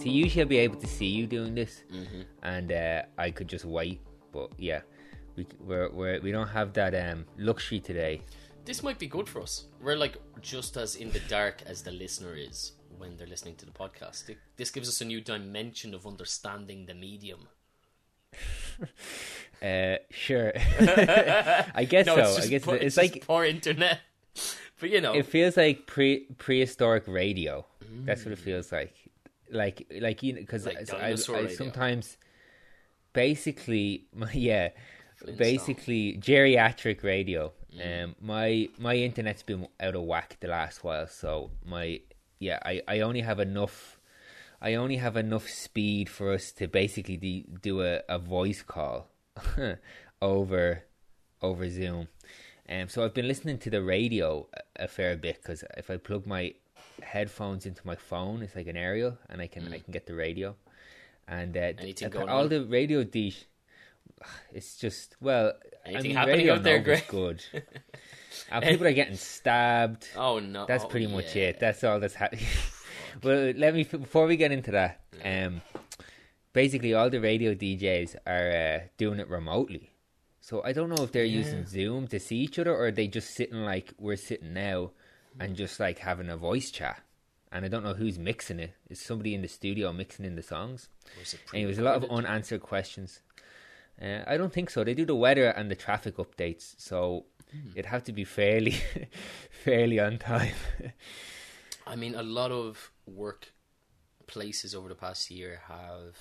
See, usually I'll be able to see you doing this, and I could just wait. But yeah, we don't have that luxury today. This might be good for us. We're like just as in the dark as the listener is when they're listening to the podcast. This gives us a new dimension of understanding the medium. Sure. I guess No, so. it's I guess just it's like poor internet. But you know, it feels like prehistoric radio. That's what it feels like. Like you know, because Like I dinosaur radio. sometimes basically geriatric radio. My internet's been out of whack the last while, so I only have enough speed for us to basically do a voice call over Zoom. So I've been listening to the radio a fair bit, because if I plug my headphones into my phone, it's like an aerial, and I can get the radio. And Anything going all on? the radio dish, it's just Anything happening Radio out there, Nova's Greg? good. People are getting stabbed. oh no, That's pretty much yeah. it. That's all that's happening. Well, before we get into that, basically all the radio DJs are doing it remotely. So I don't know if they're using Zoom to see each other, or are they just sitting like we're sitting now and just like having a voice chat. And I don't know who's mixing it. Is somebody in the studio mixing in the songs? And there's a lot of unanswered questions. I don't think so. They do the weather and the traffic updates, so it'd have to be fairly on time. I mean, a lot of work places over the past year have,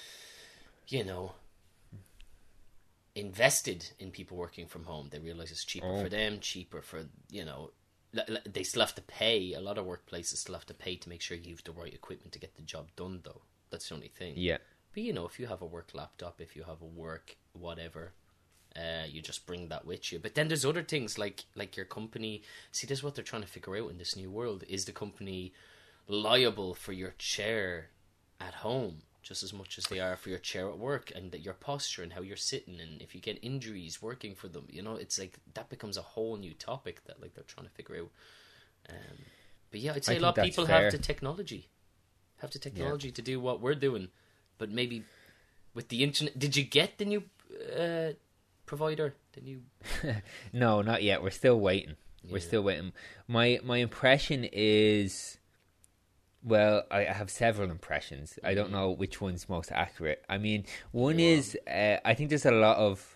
invested in people working from home. They realize it's cheaper for them, cheaper for, they still have to pay. A lot of workplaces still have to pay to make sure you have the right equipment to get the job done, though. That's the only thing. Yeah. But, if you have a work laptop, if you have a work whatever, you just bring that with you. But then there's other things like your company. See, this is what they're trying to figure out in this new world. Is the company liable for your chair at home just as much as they are for your chair at work, and your posture and how you're sitting, and if you get injuries working for them, it's like that becomes a whole new topic that like they're trying to figure out. But yeah, I'd say a lot of people have the technology to do what we're doing, but maybe with the internet. Did you get the new provider? The new? No, not yet. We're still waiting. We're still waiting. My impression is, well, I have several impressions. I don't know which one's most accurate. I mean, one is I think there's a lot of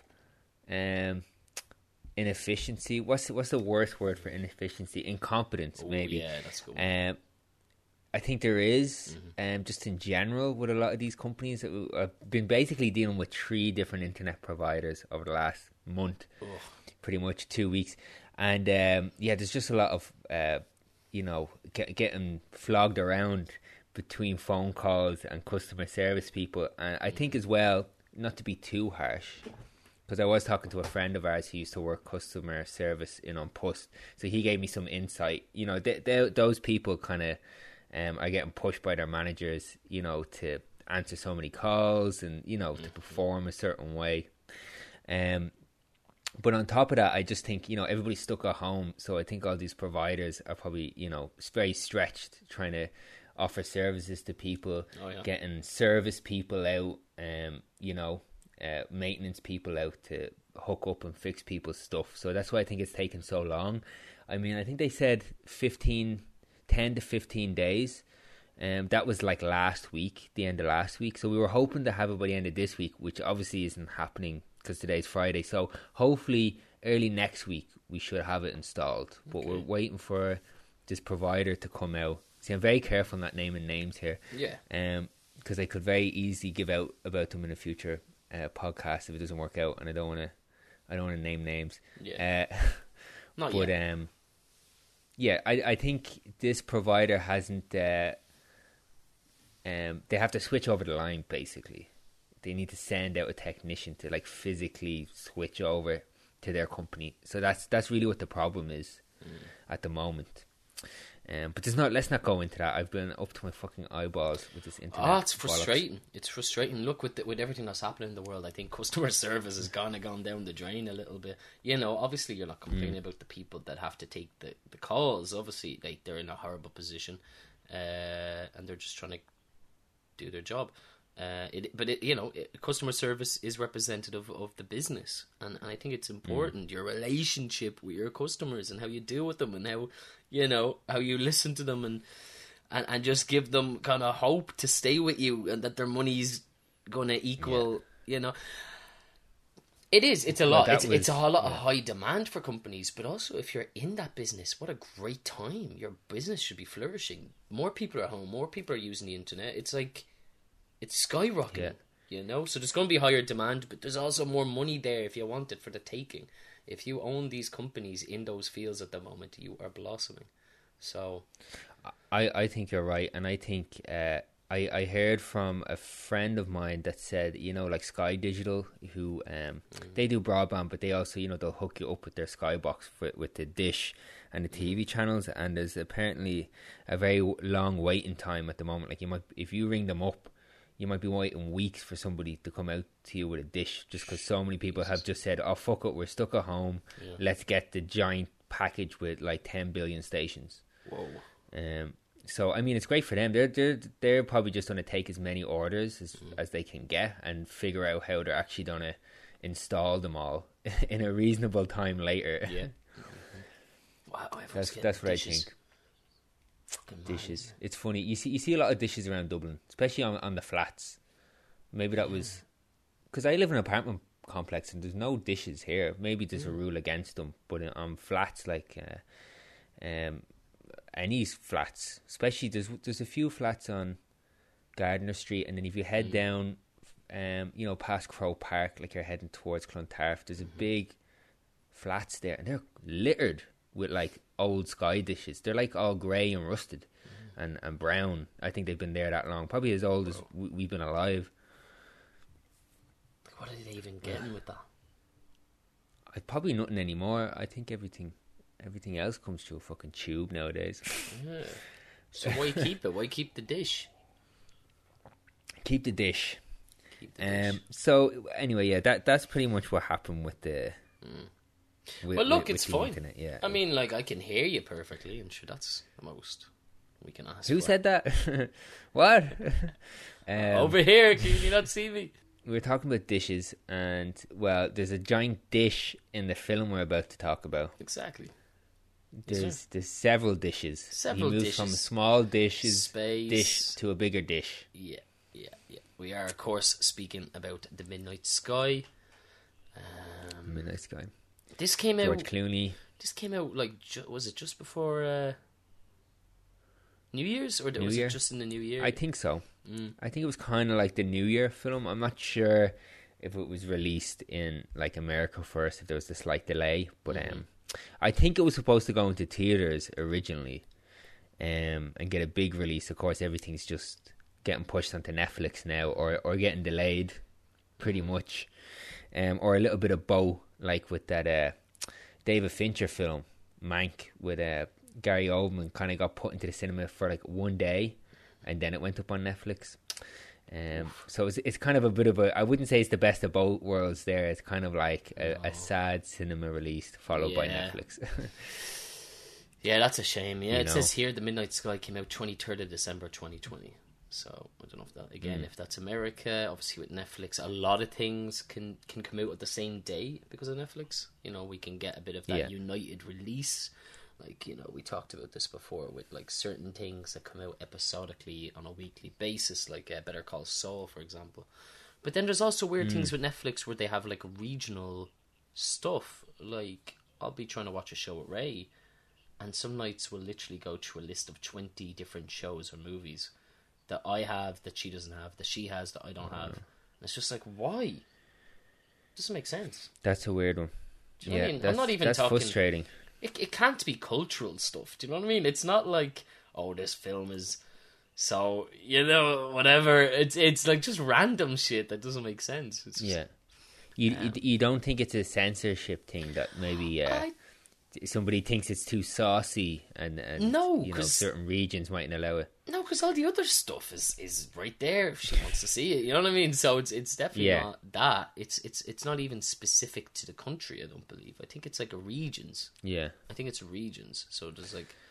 inefficiency. What's the worst word for inefficiency? Incompetence, maybe. Yeah, that's good. I think there is, just in general, with a lot of these companies. I've been basically dealing with 3 different internet providers over the last month, pretty much 2 weeks. And there's just a lot of, getting flogged around between phone calls and customer service people. And I think as well, not to be too harsh, because I was talking to a friend of ours who used to work customer service in An Post. So he gave me some insight. Those people kind of are getting pushed by their managers, to answer so many calls and, to perform a certain way. But on top of that, I just think, everybody's stuck at home. So I think all these providers are probably, very stretched trying to offer services to people, getting service people out, maintenance people out to hook up and fix people's stuff. So that's why I think it's taken so long. I mean, I think they said 10 to 15 days. That was like last week, the end of last week. So we were hoping to have it by the end of this week, which obviously isn't happening because today's Friday. So hopefully early next week we should have it installed. But we're waiting for this provider to come out. See, I'm very careful not naming names here. Yeah. Because I could very easily give out about them in a future podcast if it doesn't work out, and I don't want to name names. Yeah. Not but yet. I think this provider hasn't. They have to switch over the line. Basically, they need to send out a technician to like physically switch over to their company. So that's really what the problem is at the moment. But let's not go into that. I've been up to my fucking eyeballs with this internet. Oh, it's frustrating. It's frustrating. Look, with everything that's happening in the world, I think customer service has gone down the drain a little bit. Obviously you're not complaining about the people that have to take the calls. Obviously, like, they're in a horrible position, and they're just trying to do their job. Customer service is representative of the business, and I think it's important your relationship with your customers and how you deal with them, and how you listen to them, and just give them kind of hope to stay with you, and that their money's going to equal. It's a lot. It's a lot of high demand for companies, but also if you're in that business, what a great time. Your business should be flourishing. More people are at home. More people are using the internet. It's like, it's skyrocketing, So there's going to be higher demand, but there's also more money there if you want it for the taking. If you own these companies in those fields at the moment, you are blossoming. So, I think you're right, and I think I heard from a friend of mine that said, like Sky Digital, who they do broadband, but they also, they'll hook you up with their Skybox with the dish and the TV channels, and there's apparently a very long waiting time at the moment. Like, if you ring them up, you might be waiting weeks for somebody to come out to you with a dish, just because so many people have just said, oh, fuck it, we're stuck at home, let's get the giant package with like 10 billion stations. Whoa. So I mean, it's great for them. They're probably just going to take as many orders as they can get and figure out how they're actually going to install them all in a reasonable time later. Yeah. Wow, that's what dishes. I think. Dishes. It's funny. You see a lot of dishes around Dublin, especially on the flats. Maybe that was because I live in an apartment complex and there's no dishes here. Maybe there's a rule against them, but on flats like any flats, especially there's a few flats on Gardiner Street, and then if you head down, past Crow Park, like you're heading towards Clontarf, there's a big flats there, and they're littered with like old Sky dishes. They're like all grey and rusted and brown. I think they've been there that long, probably as old as we've been alive. What are they even getting with that? Probably nothing anymore. I think everything else comes through a fucking tube nowadays. Yeah. So why keep it? Why keep the dish? Keep the dish. So anyway, that's pretty much what happened with the. It's fine. Internet, yeah. I mean, like, I can hear you perfectly, and sure, that's the most we can ask. Who said that? What? Over here, can you not see me? We're talking about dishes, and well, there's a giant dish in the film we're about to talk about. Exactly. There's several dishes. Several dishes. From a small dish to a bigger dish. Yeah. We are, of course, speaking about The Midnight Sky. Midnight Sky. This came George Clooney. This came out, like, was it just before New Year's? Or was it just in the New Year? I think so. I think it was kind of like the New Year film. I'm not sure if it was released in, like, America first, if there was a slight delay. But I think it was supposed to go into theaters originally and get a big release. Of course, everything's just getting pushed onto Netflix now, or getting delayed pretty much. Or a little bit of both, like with that David Fincher film, Mank, with Gary Oldman, kind of got put into the cinema for like one day, and then it went up on Netflix. So it's kind of a bit of a, I wouldn't say it's the best of both worlds there. It's kind of like a sad cinema release followed by Netflix. Yeah, that's a shame. Yeah, it says here The Midnight Sky came out 23rd of December 2020. So I don't know if that, again, if that's America. Obviously with Netflix, a lot of things can come out at the same day because of Netflix. We can get a bit of that united release. Like, we talked about this before with like certain things that come out episodically on a weekly basis, like Better Call Saul, for example. But then there's also weird things with Netflix where they have like regional stuff. Like, I'll be trying to watch a show with Ray, and some nights we'll literally go through a list of 20 different shows or movies that I have, that she doesn't have, that she has, that I don't have. And it's just like, why? It doesn't make sense. That's a weird one. Do you know what I mean? I'm not even talking... That's frustrating. It can't be cultural stuff. Do you know what I mean? It's not like, oh, this film is so, whatever. It's like just random shit that doesn't make sense. It's just, You don't think it's a censorship thing that maybe somebody thinks it's too saucy and no, certain regions mightn't allow it? No, because all the other stuff is right there if she wants to see it. You know what I mean? So it's definitely not that. It's not even specific to the country, I don't believe. I think it's like a regions. Yeah. I think it's regions. So there's like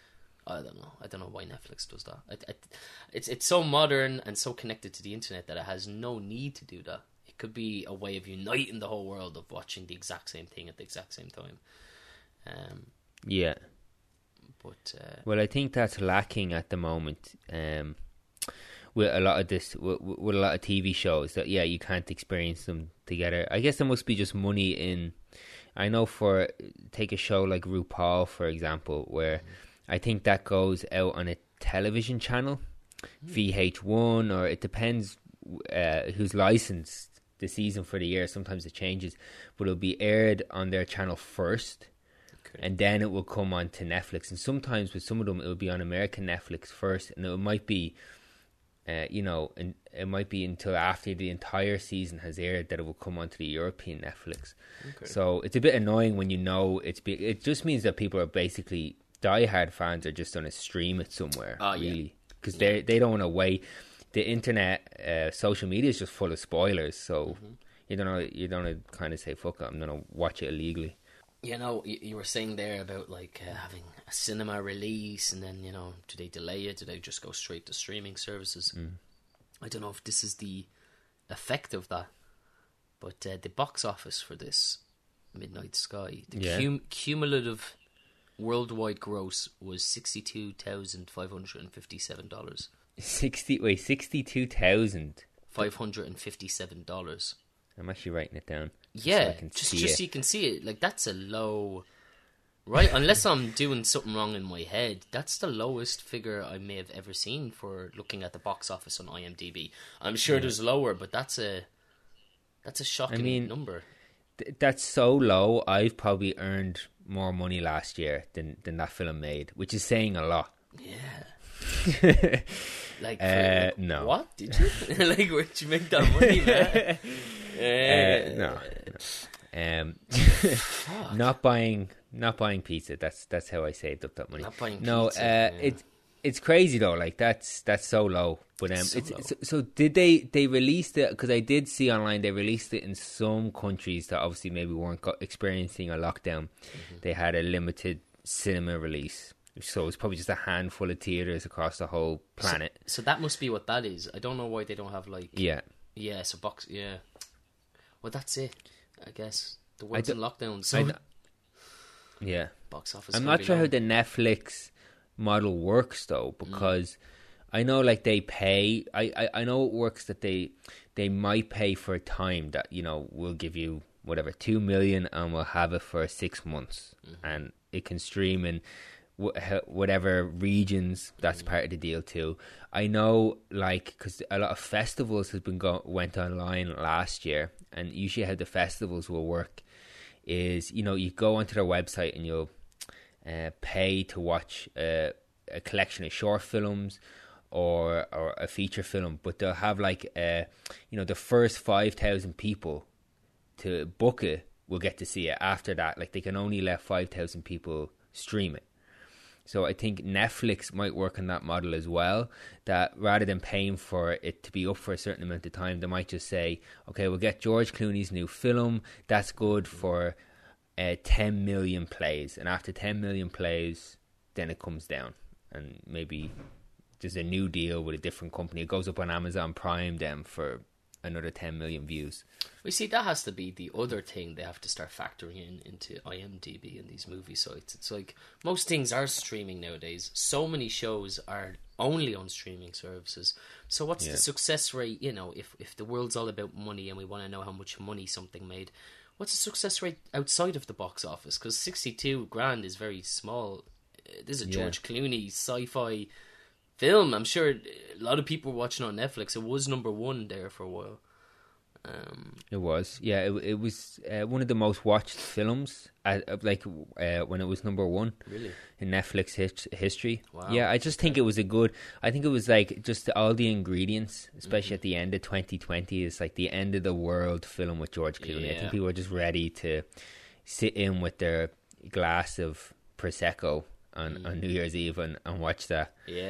I don't know. I don't know why Netflix does that. It's so modern and so connected to the internet that it has no need to do that. It could be a way of uniting the whole world of watching the exact same thing at the exact same time. Yeah. But well, I think that's lacking at the moment. With a lot of this, with a lot of TV shows, that you can't experience them together. I guess there must be just money in. I know take a show like RuPaul, for example, where I think that goes out on a television channel, VH1, or it depends who's licensed the season for the year. Sometimes it changes, but it'll be aired on their channel first. And then it will come on to Netflix. And sometimes with some of them, it will be on American Netflix first. And it might be, and it might be until after the entire season has aired that it will come onto the European Netflix. Okay. So it's a bit annoying when it just means that people are basically, diehard fans are just going to stream it somewhere, really. Because they don't want to wait. The internet, social media is just full of spoilers. So you don't want to kind of say, fuck it, I'm going to watch it illegally. You know, you were saying there about like having a cinema release, and then do they delay it? Do they just go straight to streaming services? I don't know if this is the effect of that, but the box office for this Midnight Sky, the cumulative worldwide gross was $62,557. $62,000. $557. I'm actually writing it down. Yeah, so you can see it. Like, that's a low, right? Unless I'm doing something wrong in my head, that's the lowest figure I may have ever seen for looking at the box office on IMDb. I'm sure there's lower, but that's a shocking number. That's so low. I've probably earned more money last year than that film made, which is saying a lot. Yeah. No. What did you like? Where'd you make that money, man? No. Not buying pizza. That's how I saved up that money. Not buying pizza. It's crazy though. Like that's so low. But so did they released it? Because I did see online they released it in some countries that obviously maybe weren't experiencing a lockdown. They had a limited cinema release. So it's probably just a handful of theaters across the whole planet. So that must be what that is. I don't know why they don't have like so box Well, that's it. I guess the world's in lockdown. So box office. I'm not sure how the Netflix model works though, because I know like they pay. I know it works that they might pay for a time that we'll give you whatever 2 million and we'll have it for 6 months and it can stream in whatever regions. That's part of the deal too. I know, like, because a lot of festivals went online last year, and usually how the festivals will work is you go onto their website and you'll pay to watch a collection of short films or a feature film, but they'll have like the first 5,000 people to book it will get to see it. After that, like, they can only let 5,000 people stream it. So I think Netflix might work on that model as well, that rather than paying for it to be up for a certain amount of time, they might just say, okay, we'll get George Clooney's new film. That's good for 10 million plays. And after 10 million plays, then it comes down. And maybe there's a new deal with a different company. It goes up on Amazon Prime then for another 10 million views. We see that has to be the other thing they have to start factoring into IMDb and these movie sites. It's like most things are streaming nowadays. So many shows are only on streaming services. So what's the success rate? If the world's all about money and we want to know how much money something made, what's the success rate outside of the box office? Because 62 grand is very small. This is a George Clooney sci-fi film. I'm sure a lot of people were watching on Netflix. It was number one there for a while. It was, it was one of the most watched films, when it was number one, really, in Netflix history. Wow. Yeah, I just think it was I think it was like just all the ingredients, especially at the end of 2020, is like the end of the world film with George Clooney. I think people were just ready to sit in with their glass of Prosecco on New Year's Eve and watch that. Yeah.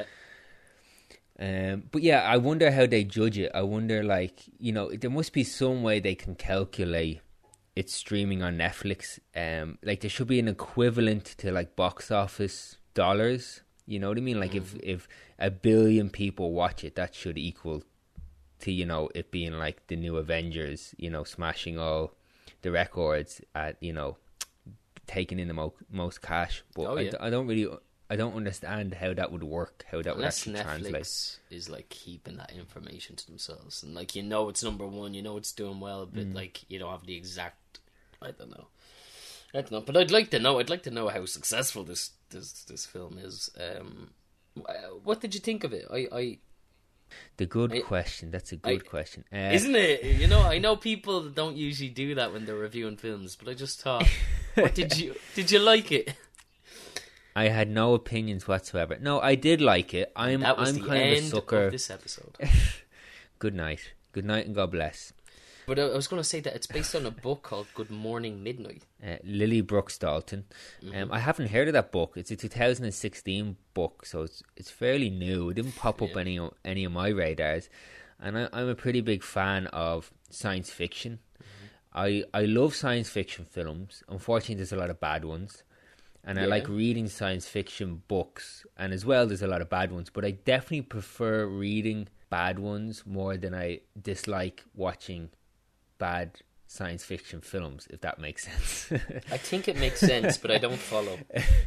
But I wonder how they judge it. I wonder, there must be some way they can calculate its streaming on Netflix. There should be an equivalent to like box office dollars You know what I mean? Like if 1 billion people watch it, that should equal to, you know, it being like the new Avengers, you know, smashing all the records at, you know, taking in the most cash. But I don't understand how that would work, how that would actually translate. Netflix is like keeping that information to themselves, and like, you know, it's number one, you know, it's doing well, but like, you don't have the exact. I don't know, but I'd like to know how successful this film is. What did you think of it? The good question. That's a good question, isn't it? You know, I know people don't usually do that when they're reviewing films, but I just thought, what did you like it? I had no opinions whatsoever. No, I did like it. I'm kind of a sucker. Of this episode. Good night, and God bless. But I was going to say that it's based on a book called Good Morning Midnight. Lily Brooks Dalton. I haven't heard of that book. It's a 2016 book, so it's fairly new. It didn't pop up any of my radars, and I'm a pretty big fan of science fiction. I love science fiction films. Unfortunately, there's a lot of bad ones. And I like reading science fiction books, and as well, there's a lot of bad ones. But I definitely prefer reading bad ones more than I dislike watching bad science fiction films, if that makes sense. I think it makes sense, but I don't follow.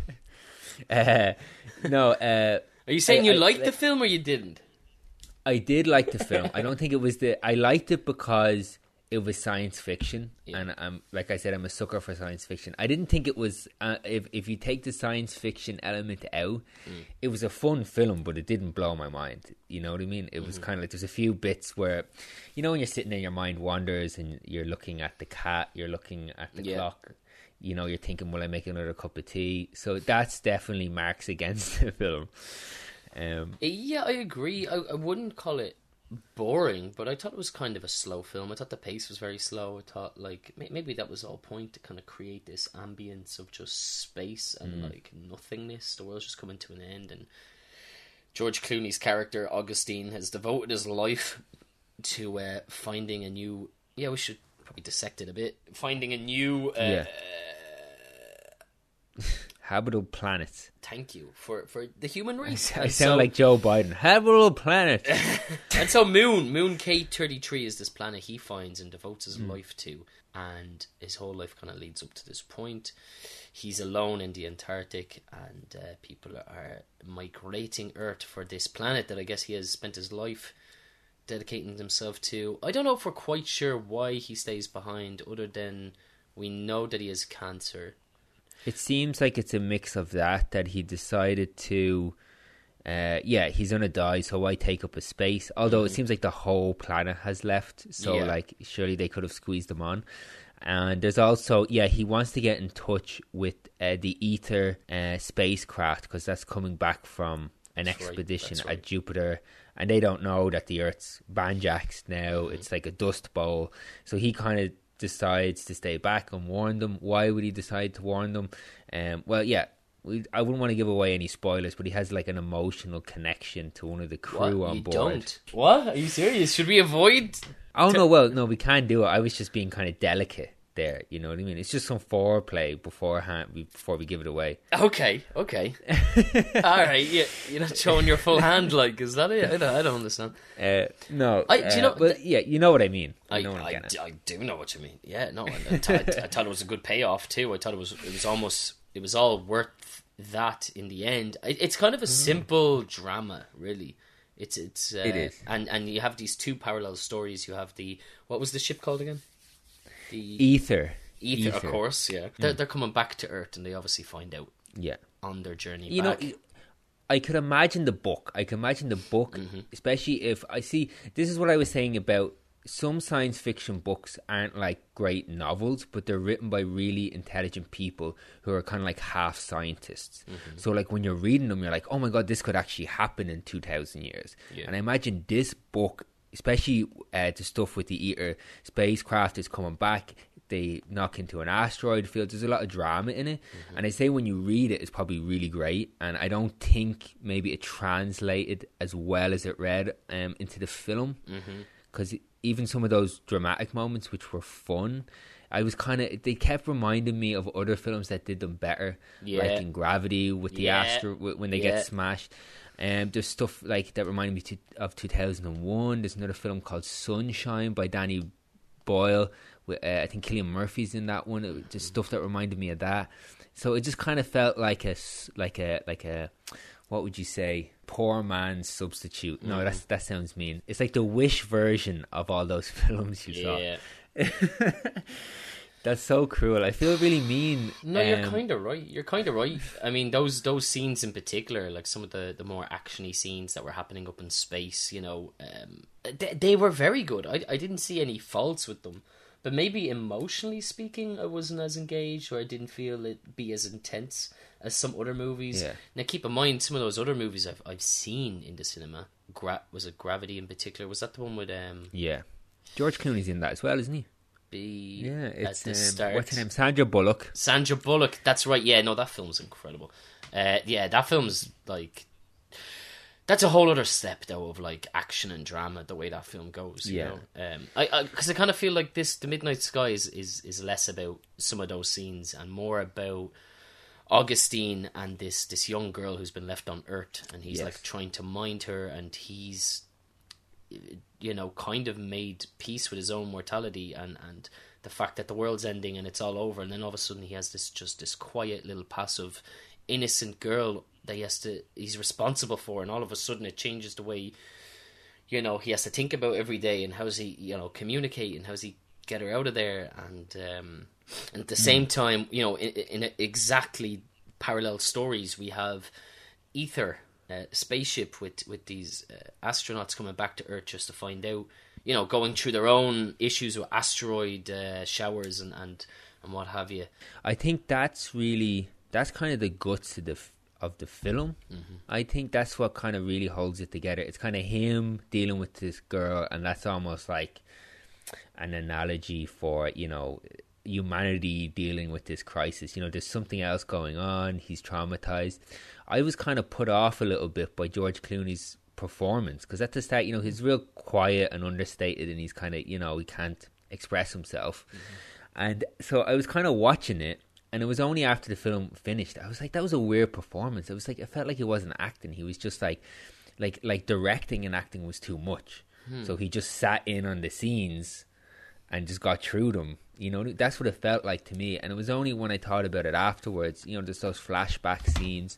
No. Are you saying you liked the film or you didn't? I did like the film. I don't think it was I liked it because it was science fiction, and like I said, I'm a sucker for science fiction. I didn't think it was. If you take the science fiction element out, it was a fun film, but it didn't blow my mind. You know what I mean? It was kind of like there's a few bits where, you know, when you're sitting there, your mind wanders, and you're looking at the cat, you're looking at the clock. You know, you're thinking, will I make another cup of tea? So that's definitely marks against the film. Yeah, I agree. I wouldn't call it boring, but I thought it was kind of a slow film. I thought the pace was very slow. I thought, like, maybe that was all point to kind of create this ambience of just space and like nothingness. The world's just coming to an end, and George Clooney's character Augustine has devoted his life to finding a new. Yeah, we should probably dissect it a bit. Finding a new. Habitable planet. Thank you for the human race. I sound like Joe Biden. Habitable planet. And so Moon K33 is this planet he finds and devotes his life to, and his whole life kind of leads up to this point. He's alone in the Antarctic, and people are migrating Earth for this planet that I guess he has spent his life dedicating himself to. I don't know if we're quite sure why he stays behind, other than we know that he has cancer. It seems like it's a mix of that he decided to, he's going to die, so why take up a space? Although it seems like the whole planet has left, so like surely they could have squeezed him on. And there's also, he wants to get in touch with the Ether spacecraft, because that's coming back from an expedition at Jupiter, and they don't know that the Earth's banjaxed now. It's like a dust bowl, so he kind of decides to stay back and warn them. Why would he decide to warn them? I wouldn't want to give away any spoilers, but he has like an emotional connection to one of the crew on board. Don't. What? Are you serious? Should we avoid? No, we can't do it. I was just being kind of delicate there, you know what I mean? It's just some foreplay beforehand before we give it away. Okay. All right, you're not showing your full hand, like, is that it? I don't understand. No, do you know? But you know what I mean. I do know what you mean. Yeah, no, I thought it was a good payoff too. I thought it was all worth that in the end. It's kind of a simple drama, really. It is, and you have these two parallel stories. You have what was the ship called again? The Ether, of course, yeah. They're coming back to Earth, and they obviously find out on their journey back. Know, I could imagine the book. Especially if I see. This is what I was saying about some science fiction books aren't like great novels, but they're written by really intelligent people who are kind of like half scientists. So like when you're reading them, you're like, oh my god, this could actually happen in 2,000 years. And I imagine this book, especially the stuff with the Ether spacecraft is coming back, they knock into an asteroid field, there's a lot of drama in it, and I say when you read it, it's probably really great, and I don't think maybe it translated as well as it read into the film, because even some of those dramatic moments which were fun, I was kind of, they kept reminding me of other films that did them better, like in Gravity with the when they get smashed. There's stuff like that reminded me of 2001. There's another film called Sunshine by Danny Boyle. I think Cillian Murphy's in that one. It was just stuff that reminded me of that. So it just kind of felt like a what would you say, poor man's substitute. No, that sounds mean. It's like the Wish version of all those films you saw. That's so cruel. I feel really mean. No, you're kind of right. I mean, those scenes in particular, like some of the more actiony scenes that were happening up in space, you know, they were very good. I didn't see any faults with them. But maybe emotionally speaking, I wasn't as engaged, or I didn't feel it be as intense as some other movies. Yeah. Now, keep in mind, some of those other movies I've seen in the cinema. Was it Gravity in particular? Was that the one with... Yeah. George Clooney's in that as well, isn't he? It's at the start. What's her name? Sandra Bullock. Sandra Bullock, that's right. Yeah, no, that film's incredible. That film's like... That's a whole other step, though, of like action and drama. The way that film goes, you know. Because I kind of feel like The Midnight Sky is less about some of those scenes and more about Augustine and this young girl who's been left on Earth, and he's like trying to mind her, and he's, you know, kind of made peace with his own mortality and the fact that the world's ending and it's all over, and then all of a sudden he has this quiet little passive innocent girl that he's responsible for, and all of a sudden it changes the way, you know, he has to think about every day, and how's he, you know, communicate, and how's he get her out of there, and at the same time, you know, in exactly parallel stories, we have Ether, a spaceship with these astronauts coming back to Earth just to find out, you know, going through their own issues with asteroid showers and what have you. I think that's kind of the guts of the film. Mm-hmm. I think that's what kind of really holds it together. It's kind of him dealing with this girl, and that's almost like an analogy for, you know, humanity dealing with this crisis. You know, there's something else going on. He's traumatized. I was kind of put off a little bit by George Clooney's performance, because at the start, you know, he's real quiet and understated, and he's kind of, you know, he can't express himself. Mm-hmm. And so I was kind of watching it, and it was only after the film finished, I was like, that was a weird performance. It was like, it felt like he wasn't acting. He was just like directing and acting was too much. So he just sat in on the scenes and just got through them. You know, that's what it felt like to me. And it was only when I thought about it afterwards, you know, there's those flashback scenes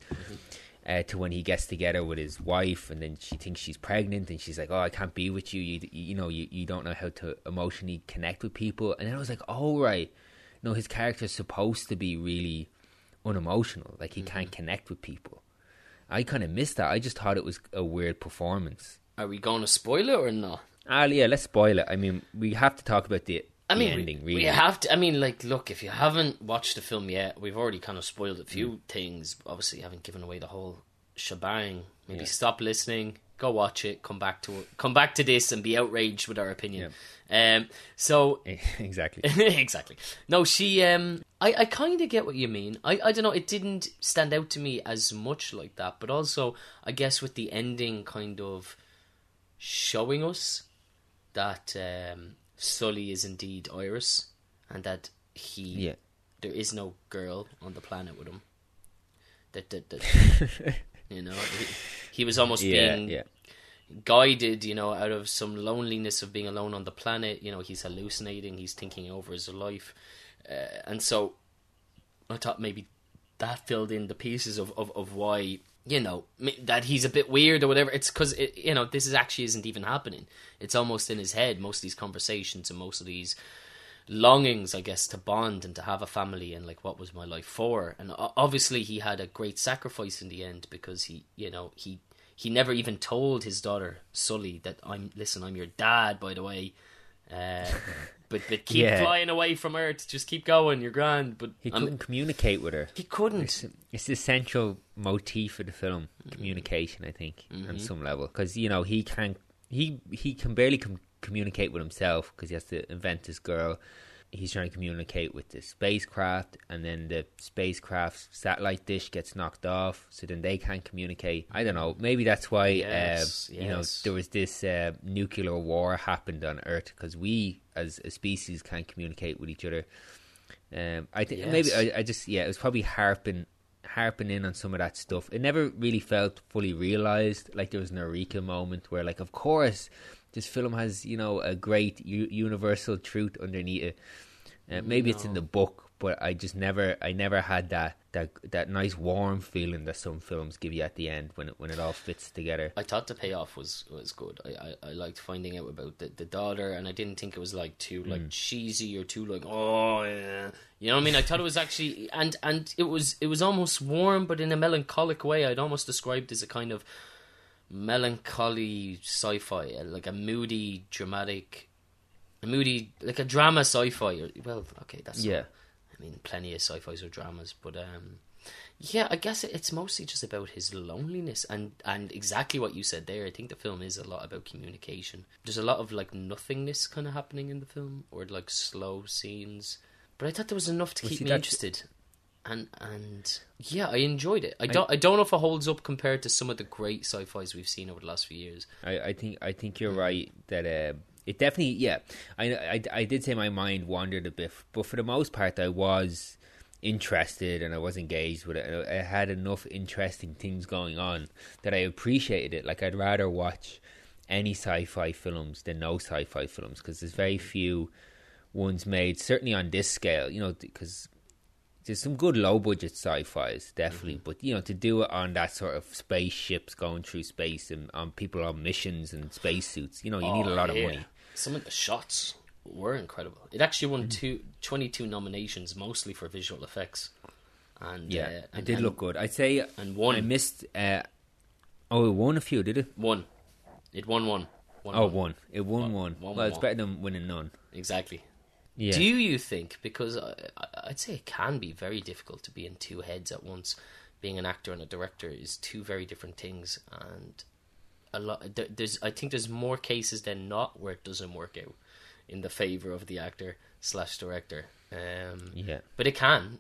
to when he gets together with his wife, and then she thinks she's pregnant, and she's like, oh, I can't be with you. You know, you don't know how to emotionally connect with people. And then I was like, oh, right. No, his character's supposed to be really unemotional. Like, he can't connect with people. I kind of missed that. I just thought it was a weird performance. Are we going to spoil it or not? Yeah, let's spoil it. I mean, we have to talk about the ending, really. We have to. I mean, like, look, if you haven't watched the film yet, we've already kind of spoiled a few things. Obviously, you haven't given away the whole shebang. Maybe stop listening, go watch it, come back to this and be outraged with our opinion. So exactly. Exactly. No, she I kind of get what you mean. I don't know, it didn't stand out to me as much like that, but also I guess with the ending kind of showing us that Sully is indeed Iris, and that there is no girl on the planet with him. That you know, he was almost being guided, you know, out of some loneliness of being alone on the planet. You know, he's hallucinating, he's thinking over his life, and so I thought maybe that filled in the pieces of why, you know, that he's a bit weird or whatever. It's because, you know, this isn't even happening. It's almost in his head, most of these conversations and most of these longings, I guess, to bond and to have a family, and like, what was my life for? And obviously he had a great sacrifice in the end, because he, you know, he never even told his daughter Sully that I'm your dad, by the way, but keep flying away from Earth, just keep going, you're grand. But he couldn't communicate with her. He couldn't. It's the central motif of the film, communication, I think, on some level, because, you know, he can barely communicate with himself, because he has to invent this girl. he's trying to communicate with the spacecraft, and then the spacecraft's satellite dish gets knocked off, so then they can't communicate. I don't know. Maybe that's why you know, there was this nuclear war happened on Earth, because we as a species can't communicate with each other. I think maybe I just it was probably harping in on some of that stuff. It never really felt fully realized. Like there was an eureka moment where, like, of course, this film has, you know, a great universal truth underneath it. Maybe it's in the book, but I never had that nice warm feeling that some films give you at the end when it all fits together. I thought the payoff was good. I liked finding out about the daughter, and I didn't think it was like too like cheesy or too like, oh yeah, you know what I mean. I thought it was actually and it was almost warm, but in a melancholic way. I'd almost described as a kind of melancholy sci-fi, like a moody, dramatic, like a drama sci-fi. Well, okay, that's I mean, plenty of sci-fis are dramas, but I guess it's mostly just about his loneliness and exactly what you said there. I think the film is a lot about communication. There's a lot of like nothingness kind of happening in the film, or like slow scenes. But I thought there was enough to keep me interested. And I enjoyed it. I don't know if it holds up compared to some of the great sci-fis we've seen over the last few years. I think you're right that it definitely I did say my mind wandered a bit, but for the most part I was interested and I was engaged with it. I had enough interesting things going on that I appreciated it. Like, I'd rather watch any sci-fi films than no sci-fi films, because there's very few ones made, certainly on this scale, you know, because there's some good low budget sci-fis, definitely, but you know, to do it on that sort of spaceships going through space and on people on missions and spacesuits, you know, you need a lot of money. Some of the shots were incredible. It actually won 22 nominations, mostly for visual effects. And it did look good. I'd say and won. I missed. It won a few, did it? Won. It won one. Won. It won one. Well, it's better than winning none. Exactly. Yeah. Do you think, because I'd say it can be very difficult to be in two heads at once. Being an actor and a director is two very different things, and I think there's more cases than not where it doesn't work out in the favor of the actor/director. But it can.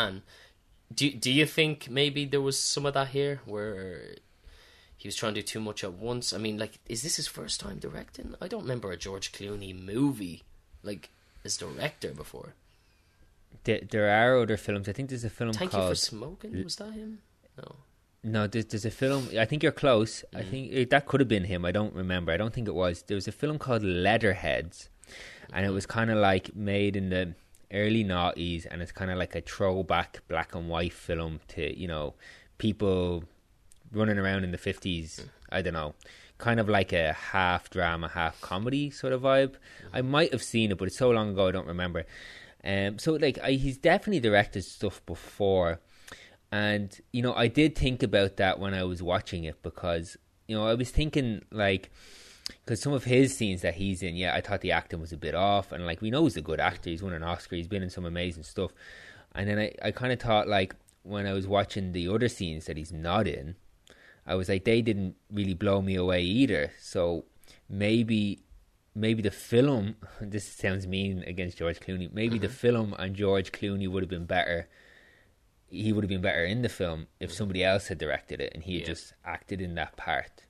Do you think maybe there was some of that here where he was trying to do too much at once? I mean, like, is this his first time directing? I don't remember a George Clooney movie like as director before. There are other films. I think there's a film Thank called You for Smoking. Was that him? No, there's a film. I think you're close. I think that could have been him. I don't remember. I don't think it was. There was a film called Leatherheads, and it was kind of like made in the early noughties, and it's kind of like a throwback black and white film to, you know, people running around in the 50s. I don't know. Kind of like a half drama, half comedy sort of vibe. I might have seen it, but it's so long ago I don't remember. So like he's definitely directed stuff before, and you know, I did think about that when I was watching it, because you know, I was thinking like, because some of his scenes that he's in, I thought the acting was a bit off, and like, we know he's a good actor. He's won an Oscar. He's been in some amazing stuff, and then I kind of thought, like, when I was watching the other scenes that he's not in, I was like, they didn't really blow me away either. So maybe the film, this sounds mean against George Clooney, maybe the film on George Clooney would have been better. He would have been better in the film if somebody else had directed it and he had just acted in that part.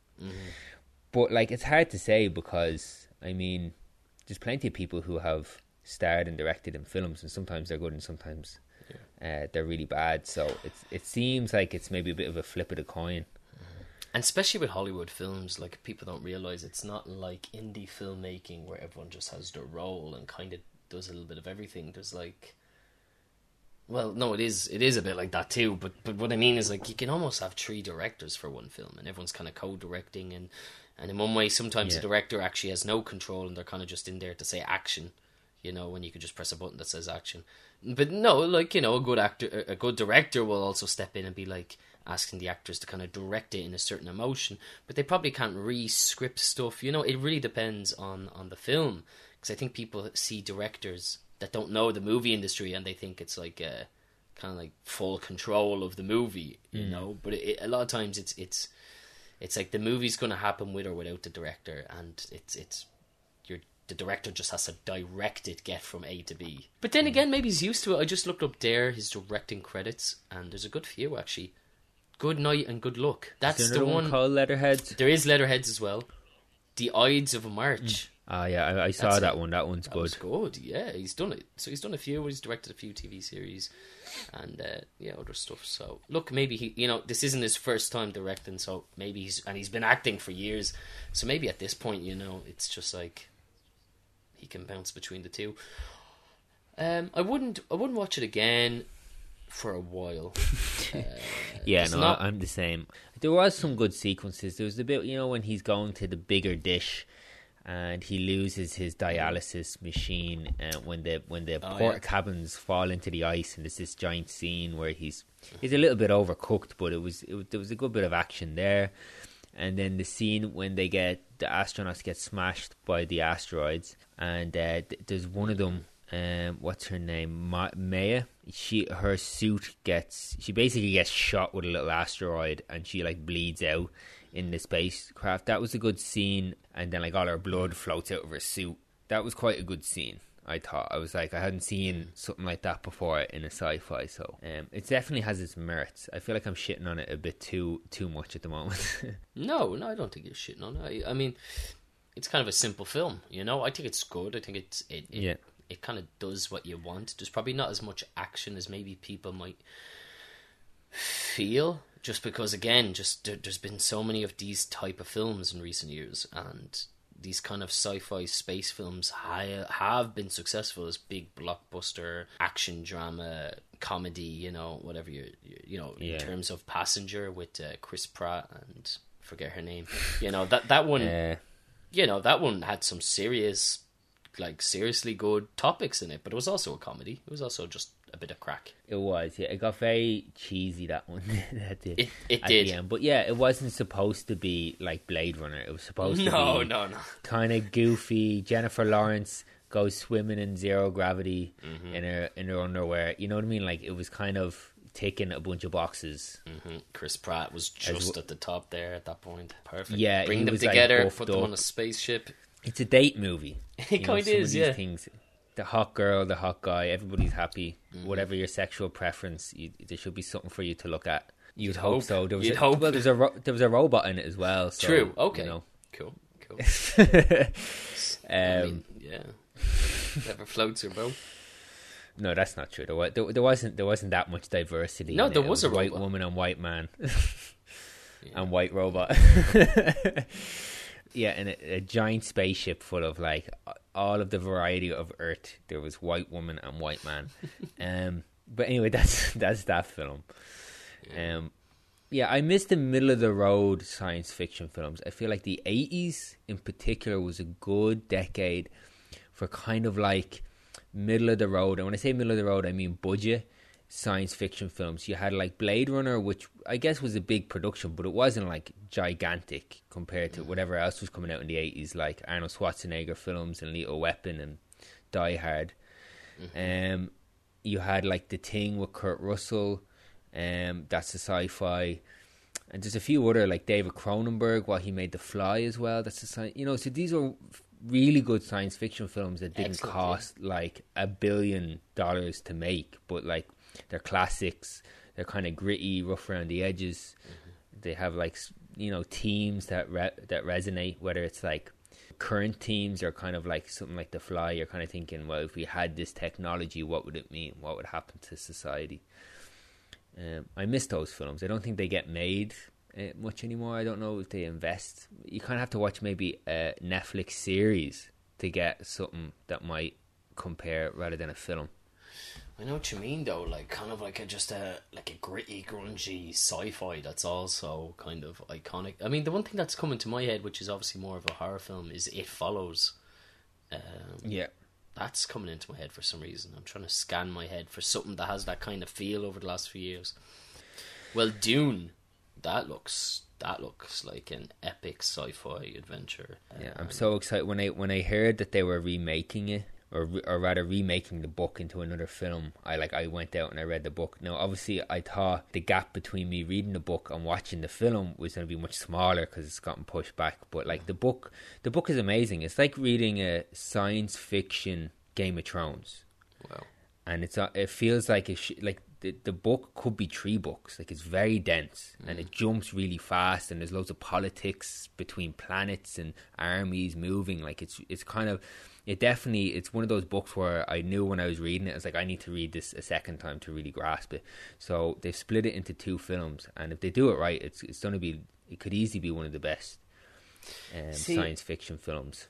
But like, it's hard to say, because I mean, there's plenty of people who have starred and directed in films, and sometimes they're good and sometimes they're really bad. So it seems like it's maybe a bit of a flip of the coin. And especially with Hollywood films, like, people don't realise it's not like indie filmmaking where everyone just has their role and kind of does a little bit of everything. There's like, well, no, it is a bit like that too, but what I mean is, like, you can almost have 3 directors for one film and everyone's kind of co-directing, and in one way sometimes the director actually has no control and they're kind of just in there to say action, you know, when you could just press a button that says action. But no, like, you know, a good director will also step in and be like, asking the actors to kind of direct it in a certain emotion, but they probably can't re-script stuff. You know, it really depends on the film, because I think people see directors that don't know the movie industry and they think it's like a kind of like full control of the movie, you know. But a lot of times it's like the movie's going to happen with or without the director, and it's the director just has to direct it, get from A to B. But then again, maybe he's used to it. I just looked up there his directing credits, and there's a good few actually. Good Night and Good Luck. That's the one called Leatherheads. There is Leatherheads as well. The Ides of March. Ah, yeah, I saw that one. That one's good. Was good. Yeah, he's done it. So he's done a few. He's directed a few TV series, and other stuff. So look, maybe this isn't his first time directing. So maybe he's been acting for years. So maybe at this point, it's just like he can bounce between the two. I wouldn't watch it again for a while. I'm the same. There was some good sequences. There was the bit, when he's going to the bigger dish and he loses his dialysis machine, when the port cabins fall into the ice, and there's this giant scene where he's a little bit overcooked, but there was a good bit of action there. And then the scene when the astronauts get smashed by the asteroids, and there's one of them. What's her name? Maya. Her suit she basically gets shot with a little asteroid, and she bleeds out in the spacecraft. That was a good scene, and then all her blood floats out of her suit. That was quite a good scene. I thought. I was I hadn't seen something like that before in a sci-fi. So it definitely has its merits. I feel like I'm shitting on it a bit too much at the moment. No, I don't think you're shitting on it. I mean, it's kind of a simple film. I think it's good. I think it kind of does what you want. There's probably not as much action as maybe people might feel, just because, again, there's been so many of these type of films in recent years, and these kind of sci-fi space films have been successful as big blockbuster action drama comedy, whatever in terms of Passenger with Chris Pratt and forget her name, that one that one had some serious, seriously good topics in it, but it was also a comedy. It was also just a bit of crack. It was, yeah. It got very cheesy, that one. It did. The end. But yeah, it wasn't supposed to be like Blade Runner. It was supposed to be no. kind of goofy. Jennifer Lawrence goes swimming in zero gravity in her underwear. You know what I mean? It was kind of ticking a bunch of boxes. Chris Pratt was just at the top there at that point. Perfect. Yeah, bring them together, put them on a spaceship. It's a date movie. It kind of is, yeah. Things, the hot girl, the hot guy, everybody's happy. Whatever your sexual preference, there should be something for you to look at. You'd hope so. There was a robot in it as well. So, true. Okay. Cool. I mean, yeah. Never floats your boat. No, that's not true. There wasn't that much diversity. No, there was a white robot. woman and white man, and white robot. Yeah, and a giant spaceship full of all of the variety of Earth. There was white woman and white man. But anyway, that's that film. I miss the middle of the road science fiction films. I feel like the 80s in particular was a good decade for kind of middle of the road. And when I say middle of the road, I mean budget science fiction films. You had Blade Runner, which I guess was a big production, but it wasn't gigantic compared to whatever else was coming out in the 80s, like Arnold Schwarzenegger films and Lethal Weapon and Die Hard. You had The Thing with Kurt Russell, that's a sci-fi, and there's a few other David Cronenberg, what he made The Fly as well, that's a so these are really good science fiction films that didn't cost $1 billion to make, but they're classics. They're kind of gritty, rough around the edges. They have themes that resonate, whether it's current themes or kind of something like The Fly. You're kind of thinking, well, if we had this technology, what would it mean? What would happen to society? I miss those films. I don't think they get made much anymore. I don't know if they invest. You kind of have to watch maybe a Netflix series to get something that might compare rather than a film. I know what you mean, though. Kind of a gritty, grungy sci-fi that's also kind of iconic. I mean, the one thing that's coming to my head, which is obviously more of a horror film, is It Follows. That's coming into my head for some reason. I'm trying to scan my head for something that has that kind of feel over the last few years. Well, Dune, that looks like an epic sci-fi adventure. I'm so excited when I heard that they were remaking it. or rather remaking the book into another film. I went out and I read the book. Now obviously I thought the gap between me reading the book and watching the film was going to be much smaller because it's gotten pushed back, but like the book is amazing. It's like reading a science fiction Game of Thrones. Wow. And it feels like the book could be 3 books. Like, it's very dense and it jumps really fast, and there's loads of politics between planets and armies moving. Like, it's kind of, it's one of those books where I knew when I was reading it, I was like, I need to read this a second time to really grasp it. So they've split it into 2 films, and if they do it right, it's going to be, it could easily be one of the best science fiction films.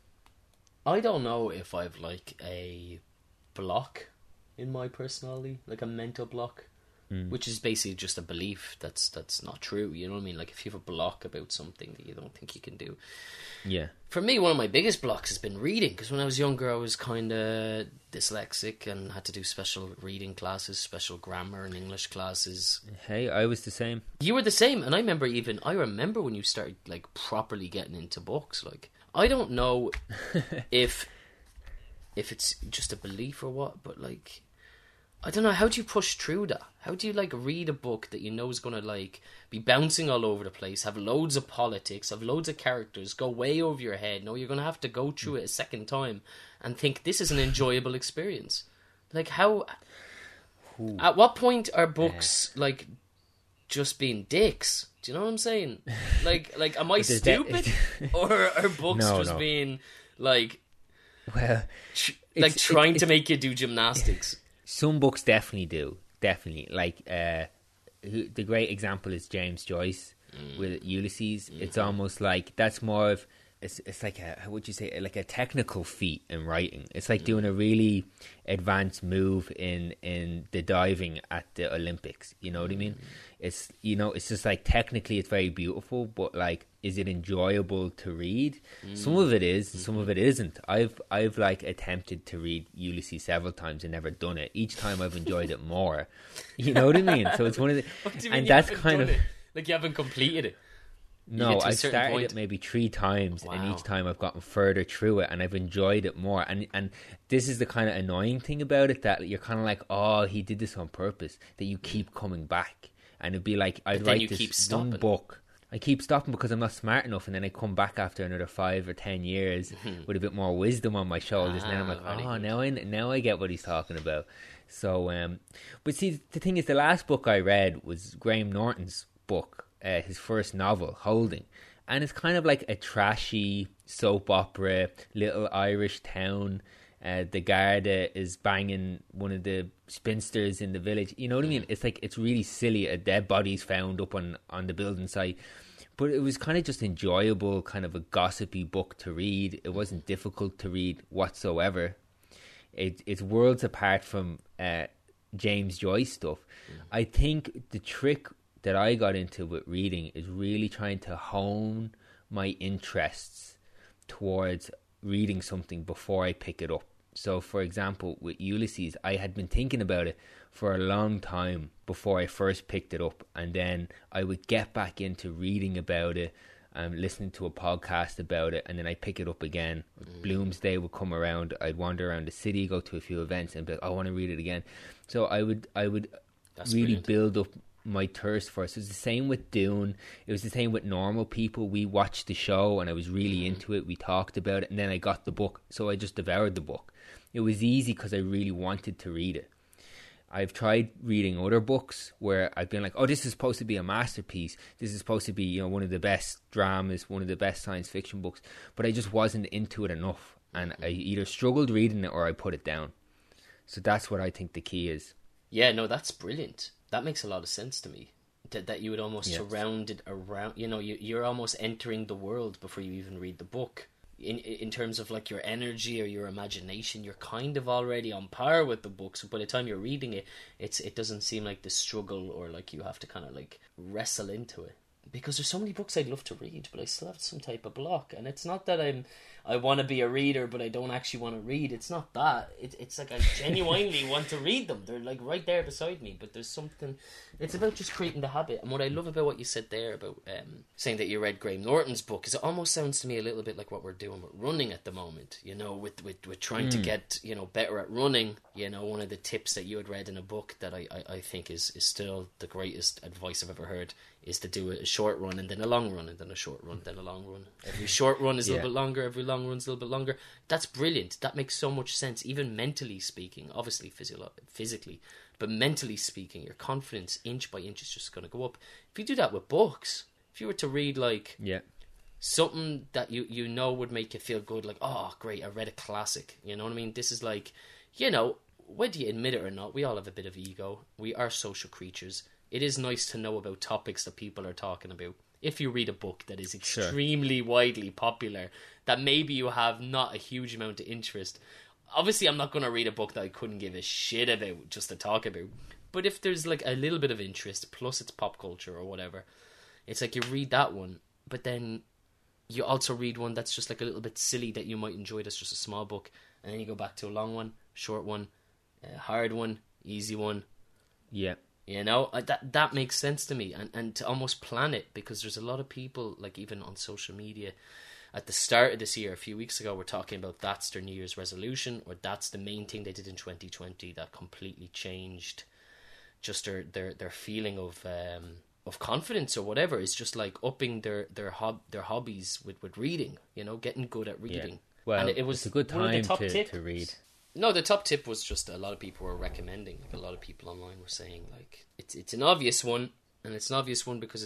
I don't know if I've like a block in my personality, like a mental block, which is basically just a belief that's not true. You know what I mean? Like, if you have a block about something that you don't think you can do. Yeah. For me, one of my biggest blocks has been reading, because when I was younger, I was kind of dyslexic and had to do special reading classes, special grammar and English classes. Hey, I was the same. You were the same, and I remember when you started like properly getting into books. Like, I don't know if it's just a belief or what, but like, I don't know, how do you push through that? How do you like read a book that you know is going to like be bouncing all over the place, have loads of politics, have loads of characters, go way over your head? No, you're going to have to go through it a second time and think this is an enjoyable experience. Like, how... Ooh. At what point are books like just being dicks? Do you know what I'm saying? Like am I stupid? Or are books being like... Well... trying to make you do gymnastics? Some books definitely do. Definitely. Like, the great example is James Joyce with Ulysses. It's almost like, that's more of, it's like a, how would you say, like a technical feat in writing. It's like doing a really advanced move in the diving at the Olympics. You know what I mean? It's, you know, it's just like, technically it's very beautiful, but like, is it enjoyable to read? Some of it is, some of it isn't. I've like attempted to read Ulysses several times and never done it. Each time I've enjoyed it more. You know what I mean? So it's one of the, what do you and mean that's you haven't kind done of it? Like, you haven't completed it. No, I've started it maybe 3 times, and each time I've gotten further through it, and I've enjoyed it more. And this is the kind of annoying thing about it, that you're kind of like, oh, he did this on purpose, that you keep coming back. And it'd be like, I'd write this one book. I keep stopping because I'm not smart enough, and then I come back after another 5 or 10 years with a bit more wisdom on my shoulders. And then I'm like, oh, now I get what he's talking about. So, but see, the thing is, the last book I read was Graham Norton's book, his first novel, Holding. And it's kind of like a trashy soap opera, little Irish town. The Garda is banging one of the spinsters in the village. You know what I mean? It's like, it's really silly. A dead body's found up on the building site. But it was kind of just enjoyable, kind of a gossipy book to read. It wasn't difficult to read whatsoever. It's worlds apart from James Joyce stuff. I think the trick that I got into with reading is really trying to hone my interests towards reading something before I pick it up. So, for example, with Ulysses, I had been thinking about it for a long time before I first picked it up, and then I would get back into reading about it, listening to a podcast about it, and then I pick it up again. Bloomsday would come around, I'd wander around the city, go to a few events, and be like, I want to read it again. So I would That's really brilliant. build up my thirst for it. So it was the same with Dune. It was the same with Normal People. We watched the show and I was really into it. We talked about it, and then I got the book, so I just devoured the book. It was easy because I really wanted to read it. I've tried reading other books where I've been like, oh, this is supposed to be a masterpiece. This is supposed to be, you know, one of the best dramas, one of the best science fiction books. But I just wasn't into it enough. And I either struggled reading it or I put it down. So that's what I think the key is. Yeah, no, that's brilliant. That makes a lot of sense to me. That you would almost surround it around, you know, you're almost entering the world before you even read the book. In terms of like your energy or your imagination, you're kind of already on par with the book. So by the time you're reading it, it doesn't seem like the struggle or like you have to kind of like wrestle into it. because there's so many books I'd love to read, but I still have some type of block. And it's not that I want to be a reader, but I don't actually want to read. It's not that. It's like I genuinely want to read them. They're like right there beside me, but there's something. It's about just creating the habit. And what I love about what you said there about saying that you read Graham Norton's book is it almost sounds to me a little bit like what we're doing with running at the moment. You know, with trying to get, you know, better at running. You know, one of the tips that you had read in a book that I think is still the greatest advice I've ever heard is to do a short run and then a long run and then a short run, then a long run. Every short run is a little bit longer, every long run's a little bit longer. That's brilliant. That makes so much sense, even mentally speaking, obviously physically, but mentally speaking, your confidence inch by inch is just going to go up. If you do that with books, if you were to read like something that you know would make you feel good, like, oh great, I read a classic, you know what I mean? This is like, you know, whether you admit it or not, we all have a bit of ego. We are social creatures. It is nice to know about topics that people are talking about. If you read a book that is extremely widely popular, that maybe you have not a huge amount of interest. Obviously, I'm not going to read a book that I couldn't give a shit about just to talk about. But if there's like a little bit of interest, plus it's pop culture or whatever, it's like you read that one, but then you also read one that's just like a little bit silly that you might enjoy, that's just a small book, and then you go back to a long one, short one, a hard one, easy one. Yeah. You know, that makes sense to me. And to almost plan it, because there's a lot of people, like even on social media, at the start of this year, a few weeks ago, we're talking about that's their New Year's resolution, or that's the main thing they did in 2020 that completely changed just their feeling of confidence or whatever. It's just like upping their hobbies with reading, you know, getting good at reading. Yeah. Well, and it was it's a good time to read. No, the top tip was just a lot of people were recommending. Like a lot of people online were saying, like, it's an obvious one, and it's an obvious one because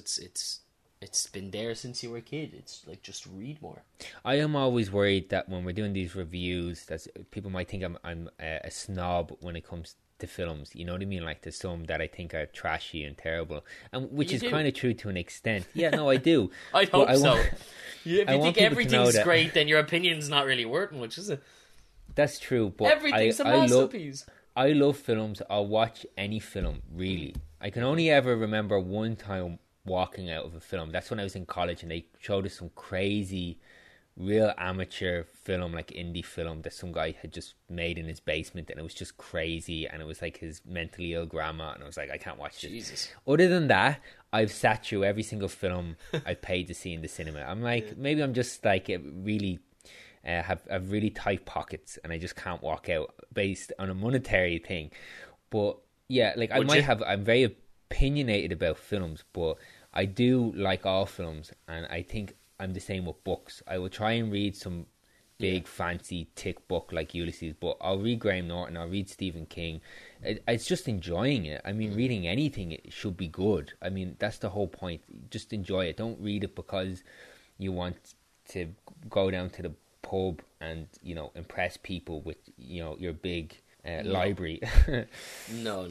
it's been there since you were a kid. It's like, just read more. I am always worried that when we're doing these reviews, that people might think I'm a snob when it comes to films. You know what I mean? Like, there's some that I think are trashy and terrible, and which is kind of true to an extent. Yeah, no, I do. I hope so. If you think everything's great, then your opinion's not really worth much, is it? That's true, but everything's a masterpiece. I love films. I'll watch any film, really. I can only ever remember one time walking out of a film. That's when I was in college, and they showed us some crazy, real amateur film, like indie film, that some guy had just made in his basement, and it was just crazy, and it was like his mentally ill grandma, and I was like, I can't watch this. Jesus. Other than that, I've sat through every single film I've paid to see in the cinema. I'm like, maybe I'm just like really... have really tight pockets, and I just can't walk out based on a monetary thing. But yeah, like I'm very opinionated about films, but I do like all films, and I think I'm the same with books. I will try and read some big fancy thick book like Ulysses, but I'll read Graham Norton, I'll read Stephen King. It's just enjoying it. I mean, reading anything, it should be good. I mean, that's the whole point. Just enjoy it. Don't read it because you want to go down to the pub and, you know, impress people with, you know, your big library. No.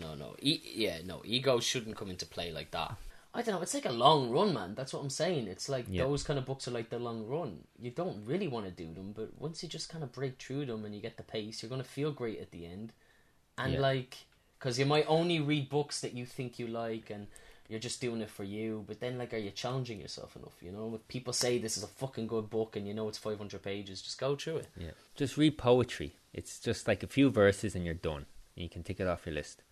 Ego shouldn't come into play like that. I don't know, it's like a long run, man. That's what I'm saying. It's like those kind of books are like the long run. You don't really want to do them, but once you just kind of break through them and you get the pace, you're going to feel great at the end. And like, because you might only read books that you think you like, and you're just doing it for you, but then, like, are you challenging yourself enough? You know, if people say this is a fucking good book and you know it's 500 pages, just go through it. Yeah, just read poetry. It's just like a few verses and you're done. You can tick it off your list.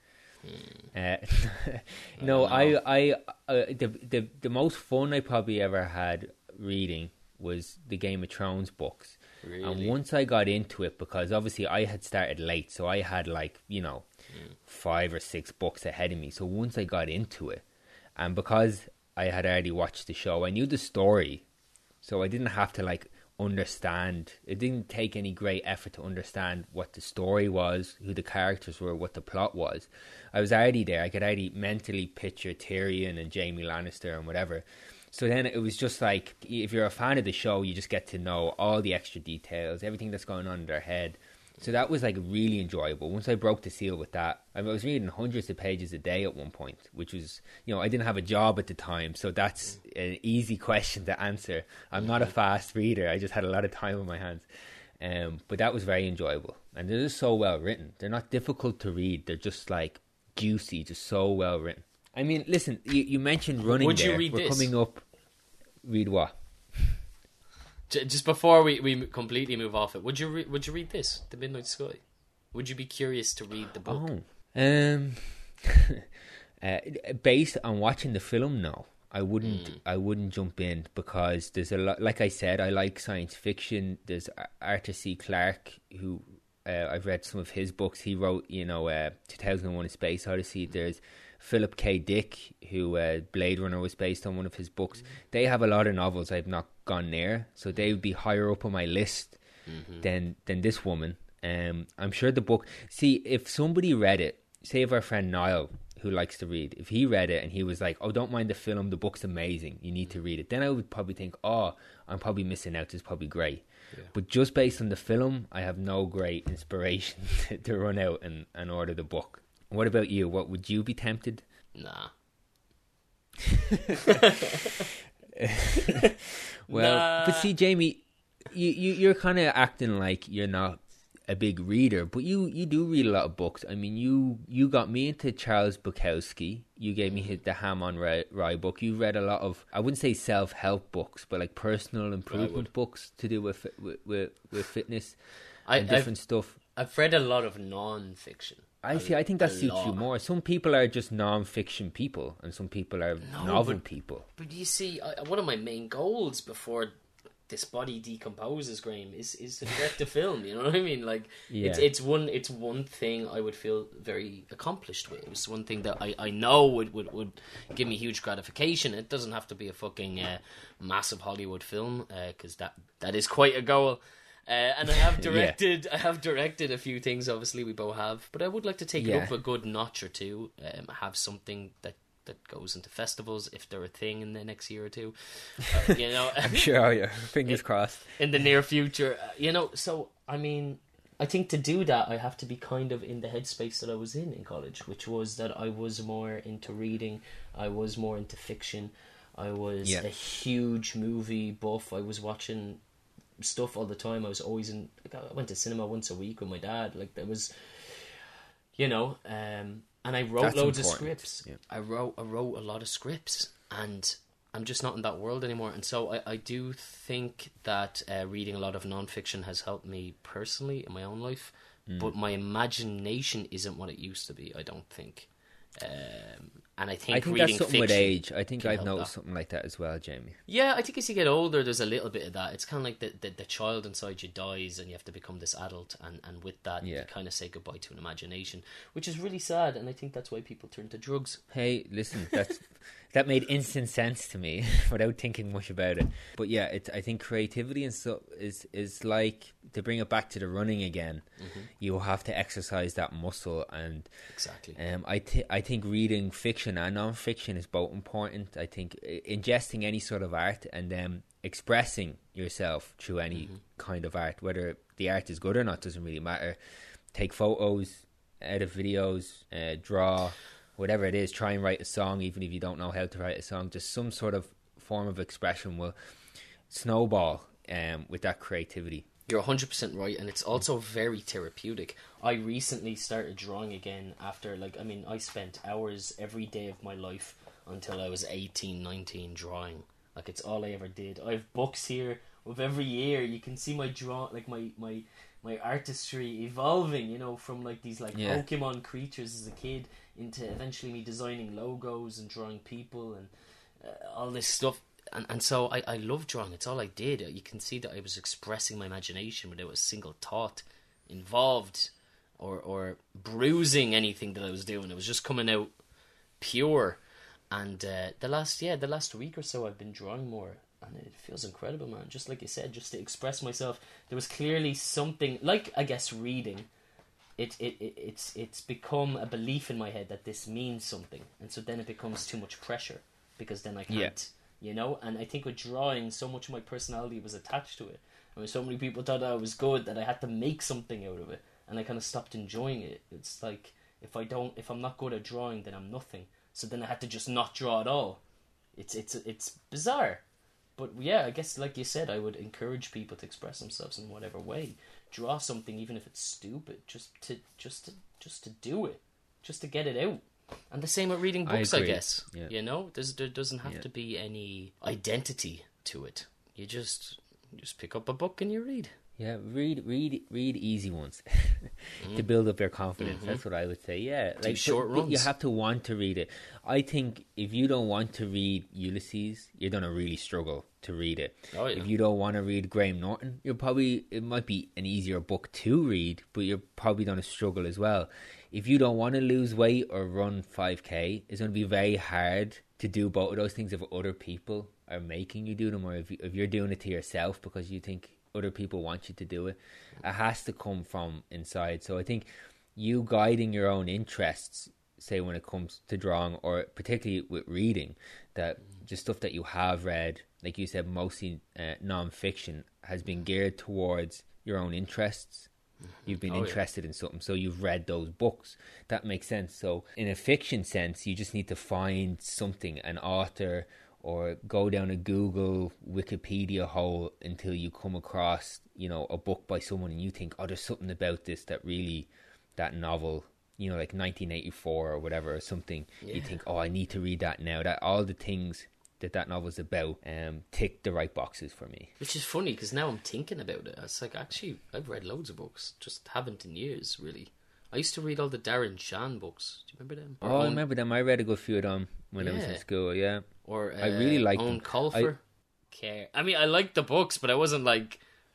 No, the most fun I probably ever had reading was the Game of Thrones books. Really? And once I got into it, because obviously I had started late, so I had, like, you know, 5 or 6 books ahead of me. So once I got into it, and because I had already watched the show, I knew the story, so I didn't have to, like, understand. It didn't take any great effort to understand what the story was, who the characters were, what the plot was. I was already there. I could already mentally picture Tyrion and Jaime Lannister and whatever. So then it was just like, if you're a fan of the show, you just get to know all the extra details, everything that's going on in their head. So that was, like, really enjoyable. Once I broke the seal with that, I was reading hundreds of pages a day at one point, which was, you know, I didn't have a job at the time, so that's an easy question to answer. I'm not a fast reader. I just had a lot of time on my hands. But that was very enjoyable. And they're just so well written. They're not difficult to read. They're just, like, juicy, just so well written. I mean, listen, you mentioned running. Would there. You read We're this? coming up. Read what? Just before we completely move off it, would you read this, The Midnight Sky? Would you be curious to read the book? Based on watching the film, no. I wouldn't jump in, because there's a lot. Like I said, I like science fiction. There's Arthur C. Clarke, who I've read some of his books. He wrote, 2001: A Space Odyssey. There's Philip K. Dick, who Blade Runner was based on one of his books. They have a lot of novels I've not gone near, so they would be higher up on my list than this woman. I'm sure the book. See, if somebody read it, say if our friend Niall, who likes to read, if he read it and he was like, "Oh, don't mind the film, the book's amazing, you need to read it," then I would probably think, "Oh, I'm probably missing out. It's probably great." Yeah. But just based on the film, I have no great inspiration to run out and order the book. What about you? What would you be tempted? Nah. But see, Jamie, you're kind of acting like you're not a big reader, but you do read a lot of books. I mean, you got me into Charles Bukowski. You gave me the Hammond Rye book. You read a lot of, I wouldn't say self-help books, but like personal improvement books to do with fitness and different stuff. I've read a lot of non-fiction. I think that suits you more. Some people are just non-fiction people, and some people are novel people. But you see, one of my main goals before this body decomposes, Graham, is to direct a film. You know what I mean? Like, yeah. it's one thing I would feel very accomplished with. It's one thing that I know would give me huge gratification. It doesn't have to be a fucking massive Hollywood film, because that is quite a goal. And I have directed. I have directed a few things. Obviously, we both have. But I would like to take it up a good notch or two. Have something that goes into festivals, if they're a thing in the next year or two. I'm sure. Yeah, fingers crossed. In the near future, So I mean, I think to do that, I have to be kind of in the headspace that I was in college, which was that I was more into reading. I was more into fiction. I was a huge movie buff. I was watching stuff all the time. I was always I went to cinema once a week with my dad. Like, there was, and I wrote loads of scripts. Yeah. I wrote a lot of scripts, and I'm just not in that world anymore. And so I do think that reading a lot of non-fiction has helped me personally in my own life, but my imagination isn't what it used to be, I don't think. And I think reading that's something with age. I think I've that. noticed something like that as well, Jamie. Yeah, I think as you get older, there's a little bit of that. It's kind of like the child inside you dies, and you have to become this adult, and with that, you kind of say goodbye to an imagination, which is really sad. And I think that's why people turn to drugs. Hey, listen, that made instant sense to me without thinking much about it. But yeah, I think creativity and stuff is like, to bring it back to the running again. Mm-hmm. You have to exercise that muscle, and exactly. I think reading fiction and non-fiction is both important. I think ingesting any sort of art and then expressing yourself through any kind of art, whether the art is good or not, doesn't really matter. Take photos, edit videos, draw, whatever it is. Try and write a song, even if you don't know how to write a song. Just some sort of form of expression will snowball with that creativity. You're 100% right, and it's also very therapeutic. I recently started drawing again after, I spent hours every day of my life until I was 18, 19 drawing. Like, it's all I ever did. I have books here of every year. You can see my my artistry evolving, from these Pokemon creatures as a kid into eventually me designing logos and drawing people and all this stuff. And so I love drawing. It's all I did. You can see that I was expressing my imagination without a single thought involved or bruising anything that I was doing. It was just coming out pure. And the last week or so I've been drawing more, and it feels incredible, man. Just like you said, just to express myself. There was clearly something, like, I guess, reading. It's become a belief in my head that this means something, and so then it becomes too much pressure, because then I can't. And I think with drawing, so much of my personality was attached to it. I mean, so many people thought I was good that I had to make something out of it, and I kind of stopped enjoying it. It's like, if I'm not good at drawing, then I'm nothing. So then I had to just not draw at all. It's bizarre, but yeah, I guess, like you said, I would encourage people to express themselves in whatever way. Draw something, even if it's stupid, just to do it, just to get it out. And the same with reading books, I guess. Yeah. There doesn't have to be any identity to it. You just pick up a book and you read. Yeah, read easy ones to build up your confidence. That's what I would say. Yeah, like short runs. But you have to want to read it. I think if you don't want to read Ulysses, you're gonna really struggle to read it. Oh, yeah. If you don't want to read Graham Norton, it might be an easier book to read, but you're probably gonna struggle as well. If you don't want to lose weight or run 5K, it's gonna be very hard to do both of those things if other people are making you do them, or if you're doing it to yourself because you think other people want you to do it. It has to come from inside. So I think you guiding your own interests, say when it comes to drawing, or particularly with reading, that just stuff that you have read, like you said, mostly non-fiction, has been geared towards your own interests. You've been interested in something, so you've read those books. That makes sense. So in a fiction sense, you just need to find something, an author, or go down a Google Wikipedia hole until you come across, a book by someone and you think, oh, there's something about this that really, that novel, like 1984 or whatever, or something. Yeah. You think, oh, I need to read that now. That all the things that novel's about tick the right boxes for me. Which is funny, because now I'm thinking about it. It's like, actually, I've read loads of books, just haven't in years, really. I used to read all the Darren Shan books. Do you remember them? I remember them. I read a good few of them when I was in school, yeah. Or I really liked Owen them. Colfer. I mean, I liked the books, but I wasn't like,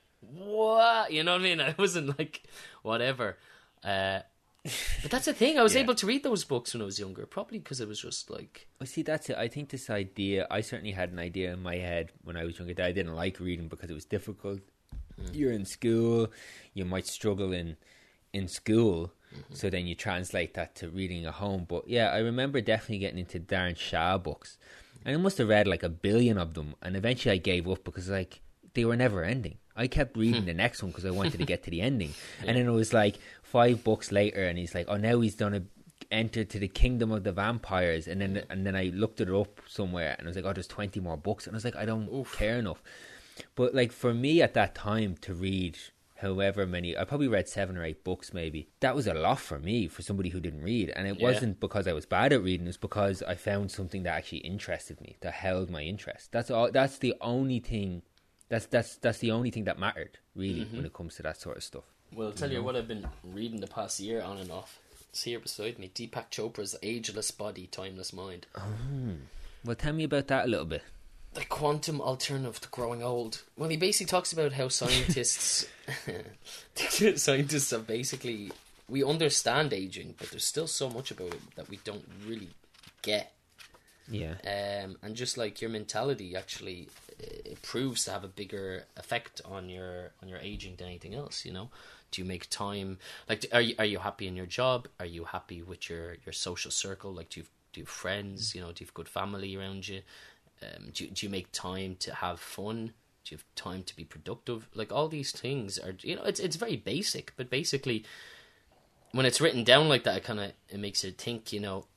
what? You know what I mean? I wasn't like, whatever. But that's the thing. I was able to read those books when I was younger, probably because it was just like... Well, see, that's it. I think this idea... I certainly had an idea in my head when I was younger that I didn't like reading because it was difficult. You're in school. You might struggle in school. So then you translate that to reading at home. But yeah, I remember definitely getting into Darren Shaw books. And I must have read like 1 billion of them. And eventually I gave up because like they were never ending. I kept reading the next one because I wanted to get to the ending. And then it was like 5 books later and he's like, oh, now he's done a enter to the kingdom of the vampires. And then I looked it up somewhere and I was like, oh, there's 20 more books. And I was like, I don't care enough. But like for me at that time to read... however many, I probably read 7 or 8 books maybe. That was a lot for me, for somebody who didn't read. And it wasn't because I was bad at reading, it's because I found something that actually interested me, that held my interest. That's all. That's the only thing, that's the only thing that mattered, really, when it comes to that sort of stuff. Well, I'll tell you what I've been reading the past year on and off. It's here beside me, Deepak Chopra's Ageless Body, Timeless Mind. Well, tell me about that a little bit. The quantum alternative to growing old. Well, he basically talks about how scientists have basically, we understand aging, but there's still so much about it that we don't really get. Yeah. And just like your mentality actually, it proves to have a bigger effect on your aging than anything else. Do you make time? Like, are you happy in your job? Are you happy with your social circle? Like, do you have friends? Do you have good family around you? Do you make time to have fun? Do you have time to be productive? Like, all these things are, it's very basic, but basically when it's written down like that, it makes you think,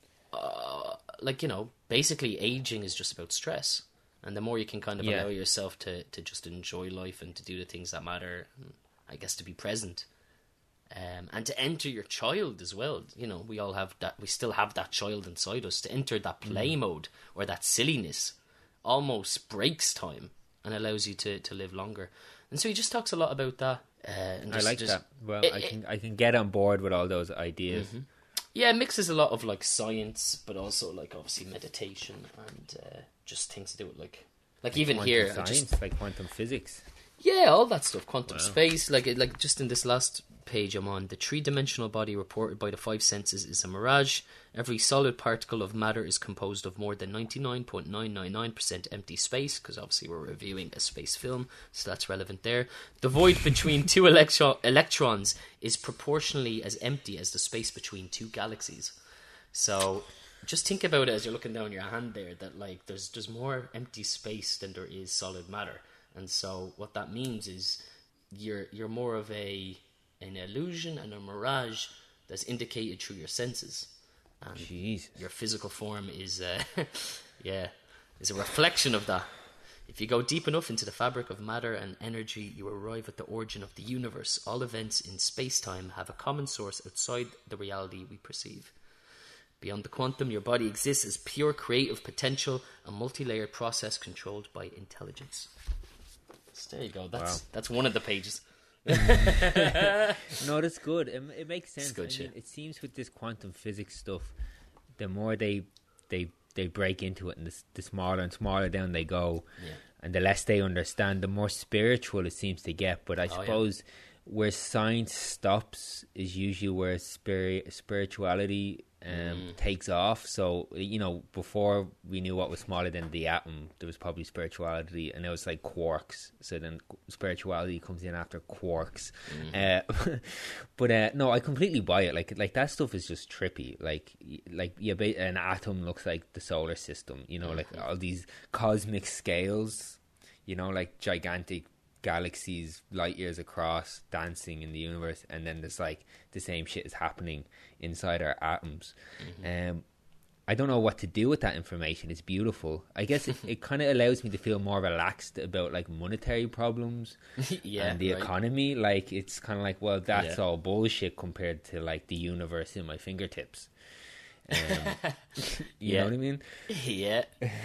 basically aging is just about stress. And the more you can kind of allow yourself to just enjoy life and to do the things that matter, I guess to be present. And to enter your child as well. We all have that, we still have that child inside us. To enter that play mode or that silliness almost breaks time and allows you to live longer. And so he just talks a lot about that. I like that. Well, I can get on board with all those ideas. Yeah, it mixes a lot of like science, but also like obviously meditation and just things to do with like even quantum here, science, like quantum physics. Yeah, all that stuff, quantum space, like just in this last page I'm on, the 3-dimensional body reported by the 5 senses is a mirage. Every solid particle of matter is composed of more than 99.999% empty space, because obviously we're reviewing a space film, so that's relevant there. The void between 2 electrons is proportionally as empty as the space between 2 galaxies. So just think about it as you're looking down your hand there, that like there's more empty space than there is solid matter. And so what that means is you're more of an illusion and a mirage that's indicated through your senses. And Jesus. Your physical form is is a reflection of that. If you go deep enough into the fabric of matter and energy, you arrive at the origin of the universe. All events in space-time have a common source outside the reality we perceive. Beyond the quantum, your body exists as pure creative potential, a multi-layered process controlled by intelligence. So there you go. That's one of the pages. No, that's good. It makes sense. Good shit. It seems with this quantum physics stuff, the more they break into it, and the smaller and smaller down they go, and the less they understand, the more spiritual it seems to get. But I suppose where science stops is usually where spirituality takes off. So, you know, before we knew what was smaller than the atom, there was probably spirituality, and it was like quarks. So then spirituality comes in after quarks. But no, I completely buy it. Like that stuff is just trippy. Like an atom looks like the solar system. You know, like all these cosmic scales. You know, like gigantic galaxies light years across dancing in the universe, and then there's like the same shit is happening inside our atoms. I don't know what to do with that information. It's beautiful. I guess it kind of allows me to feel more relaxed about like monetary problems and the economy. Like it's kind of like, well, that's all bullshit compared to like the universe in my fingertips. You know what I mean? Yeah.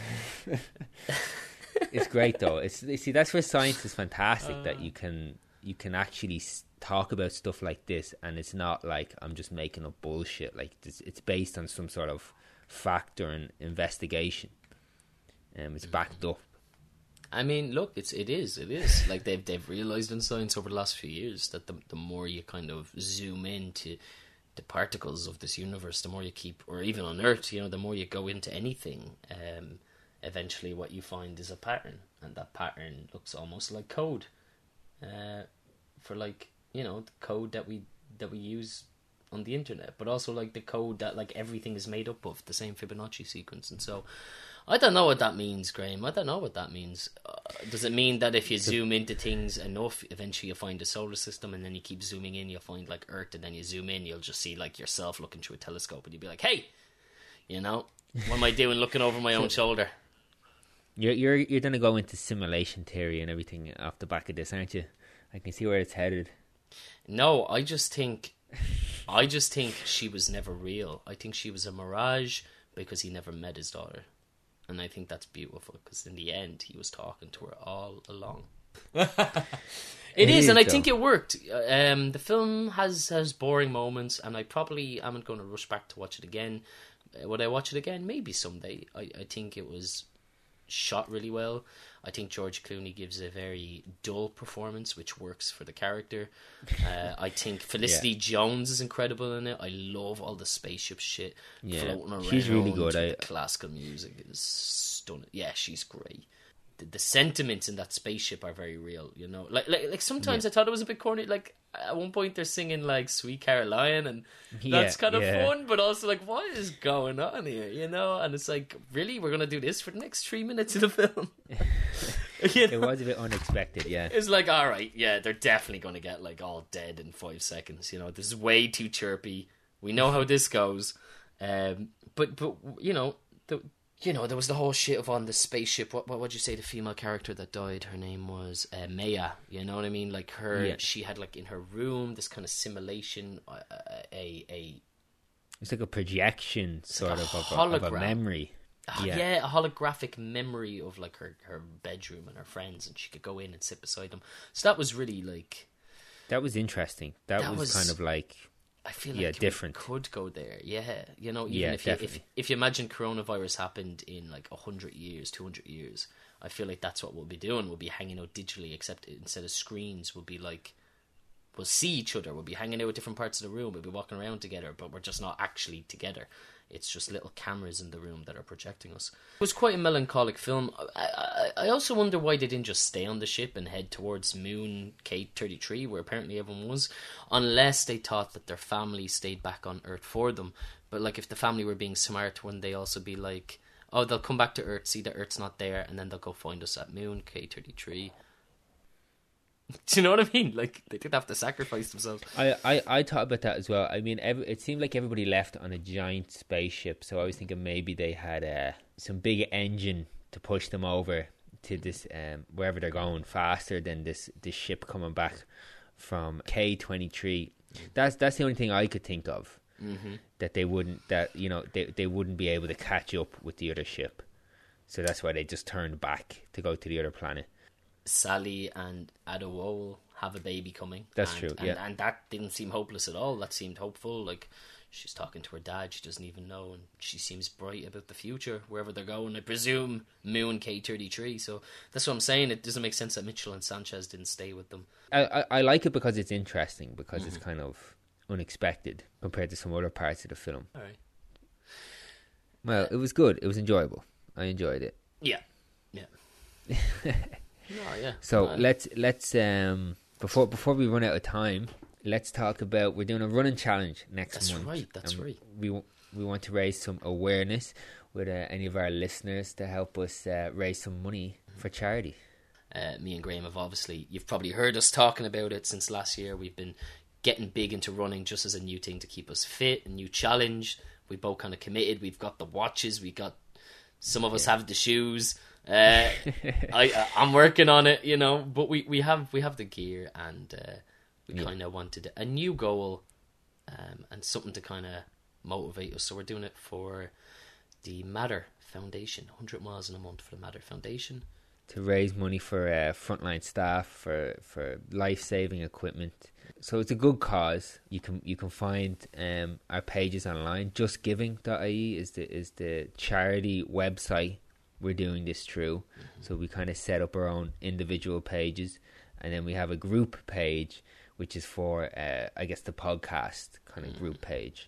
It's great though. See, that's where science is fantastic. That you can actually talk about stuff like this, and it's not like I'm just making up bullshit. Like it's based on some sort of fact or an investigation. It's backed up. I mean, look, it is like they've realized in science over the last few years that the more you kind of zoom into the particles of this universe, the more you keep, or even on Earth, you know, the more you go into anything. Eventually what you find is a pattern, and that pattern looks almost like code for, like, you know, the code that we use on the internet, but also like the code that like everything is made up of, the same Fibonacci sequence. And so I don't know what that means, Graham. I don't know what that means. Does it mean that if you zoom into things enough, eventually you'll find a solar system, and then you keep zooming in, you'll find like Earth, and then you zoom in, you'll just see like yourself looking through a telescope, and you'll be like, hey, you know, what am I doing looking over my own shoulder? You're gonna go into simulation theory and everything off the back of this, aren't you? I can see where it's headed. No, I just think she was never real. I think she was a mirage because he never met his daughter, and I think that's beautiful because in the end he was talking to her all along. It is, and I think it worked. The film has boring moments, and I probably am going to rush back to watch it again. Would I watch it again? Maybe someday. I think it was shot really well. I think George Clooney gives a very dull performance, which works for the character. I think Felicity Jones is incredible in it. I love all the spaceship shit floating around. She's really good. The classical music is stunning. Yeah, she's great. The sentiments in that spaceship are very real, you know. Like sometimes I thought it was a bit corny. Like at one point they're singing like "Sweet Caroline," and that's kind of fun, but also like, what is going on here, you know? And it's like, really, we're gonna do this for the next 3 minutes of the film? You know? It was a bit unexpected. It's like, all right, they're definitely gonna get like all dead in 5 seconds. You know, this is way too chirpy. We know how this goes, but you know there was the whole shit of on the spaceship. What would you say the female character that died? Her name was Maya. You know what I mean? Like her, she had like in her room this kind of simulation, it's like a projection sort of a memory. A holographic memory of like her bedroom and her friends, and she could go in and sit beside them. So that was really like, that was interesting. That was kind of like, I feel like different. Could go there, you know. Even if you imagine coronavirus happened in like 100 years, 200 years, I feel like that's what we'll be doing. We'll be hanging out digitally, except instead of screens, we'll be like, we'll see each other. We'll be hanging out at different parts of the room. We'll be walking around together, but we're just not actually together. It's just little cameras in the room that are projecting us. It was quite a melancholic film. I also wonder why they didn't just stay on the ship and head towards Moon K-33, where apparently everyone was, unless they thought that their family stayed back on Earth for them. But like, if the family were being smart, wouldn't they also be like, oh, they'll come back to Earth, see that Earth's not there, and then they'll go find us at Moon K-33. Do you know what I mean? Like, they did have to sacrifice themselves. I thought about that as well. I mean, it seemed like everybody left on a giant spaceship, so I was thinking maybe they had some big engine to push them over to this wherever they're going faster than this ship coming back from K-23. That's the only thing I could think of. that they wouldn't they wouldn't be able to catch up with the other ship. So that's why they just turned back to go to the other planet. Sally and Adewole have a baby coming. That's true, yeah. And that didn't seem hopeless at all. That seemed hopeful. Like, she's talking to her dad, she doesn't even know, and she seems bright about the future, wherever they're going. I presume Moon K-33, so that's what I'm saying. It doesn't make sense that Mitchell and Sanchez didn't stay with them. I like it because it's interesting, because it's kind of unexpected compared to some other parts of the film. All right. Well, it was good. It was enjoyable. I enjoyed it. Yeah. No, yeah. So let's before we run out of time, let's talk about, we're doing a running challenge next month. That's right. We want to raise some awareness with any of our listeners to help us raise some money for charity. Me and Graham have obviously, you've probably heard us talking about it since last year. We've been getting big into running just as a new thing to keep us fit, a new challenge. We both kind of committed. We've got the watches. Some of us have the shoes. I'm working on it, but we have the gear, and we kind of wanted a new goal, and something to kind of motivate us. So we're doing it for the Matter Foundation, 100 miles in a month for the Matter Foundation, to raise money for frontline staff, for life-saving equipment. So it's a good cause. You can find our pages online. JustGiving.ie is the charity website we're doing this through. So we kind of set up our own individual pages, and then we have a group page which is for I guess the podcast kind of group page.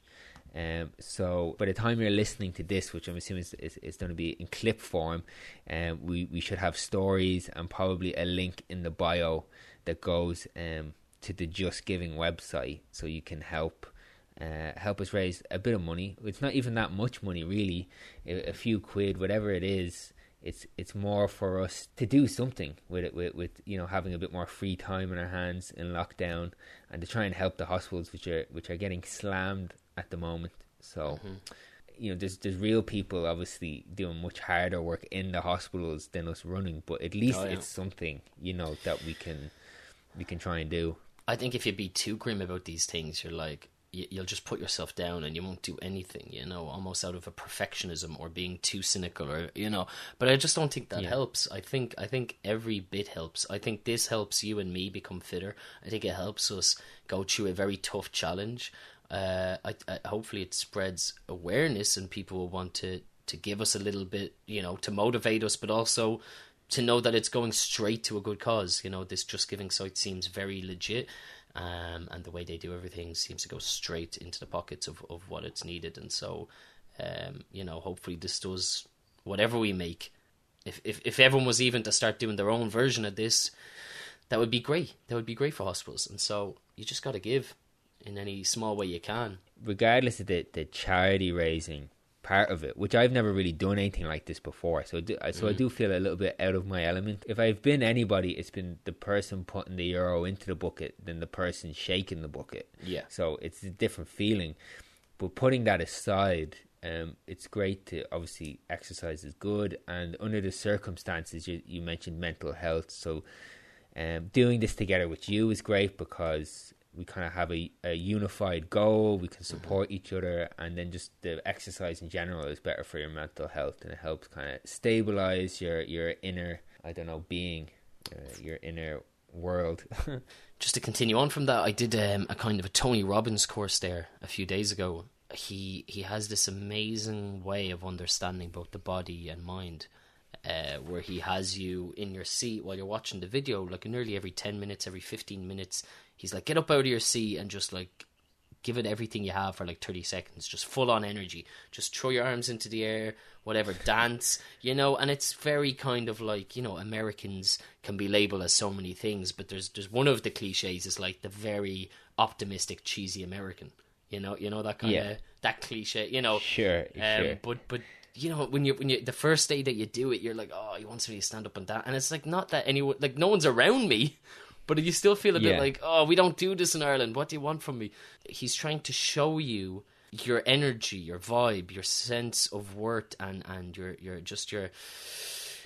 So by the time you're listening to this, which I'm assuming is going to be in clip form, we should have stories and probably a link in the bio that goes to the Just Giving website, so you can help us raise a bit of money. It's not even that much money, really. A few quid, whatever it is. It's more for us to do something with it, with having a bit more free time in our hands in lockdown, and to try and help the hospitals which are getting slammed at the moment. So there's real people obviously doing much harder work in the hospitals than us running, but at least it's something that we can try and do. I think if you be too grim about these things, you're like, you'll just put yourself down and you won't do anything, almost out of a perfectionism or being too cynical, or but I just don't think that helps. I think every bit helps. I think this helps you and me become fitter. I think it helps us go through a very tough challenge. Hopefully it spreads awareness, and people will want to give us a little bit, to motivate us, but also to know that it's going straight to a good cause. This Just Giving site seems very legit, and the way they do everything seems to go straight into the pockets of what it's needed. And so, hopefully this does whatever we make. If everyone was even to start doing their own version of this, that would be great. That would be great for hospitals. And so you just got to give in any small way you can. Regardless of the charity raising part of it, which I've never really done anything like this before, so I do feel a little bit out of my element. If I've been anybody, it's been the person putting the euro into the bucket than the person shaking the bucket. Yeah. So it's a different feeling. But putting that aside, it's great to, obviously, exercise is good, and under the circumstances, you mentioned mental health, so doing this together with you is great because we kind of have a unified goal. We can support each other, and then just the exercise in general is better for your mental health, and it helps kind of stabilize your inner, being, your inner world. Just to continue on from that, I did a kind of a Tony Robbins course there a few days ago. He has this amazing way of understanding both the body and mind, where he has you in your seat while you're watching the video, like nearly every 10 minutes, every 15 minutes. He's like, get up out of your seat and just like give it everything you have for like 30 seconds, just full on energy. Just throw your arms into the air, whatever, dance, and it's very kind of like, Americans can be labeled as so many things, but there's one of the cliches is like the very optimistic, cheesy American, that kind of, that cliche, Sure. But when you the first day that you do it, you're like, oh, he wants me to stand up and dance, and it's like not that anyone, like no one's around me. But you still feel a bit like, oh, we don't do this in Ireland. What do you want from me? He's trying to show you your energy, your vibe, your sense of worth, and your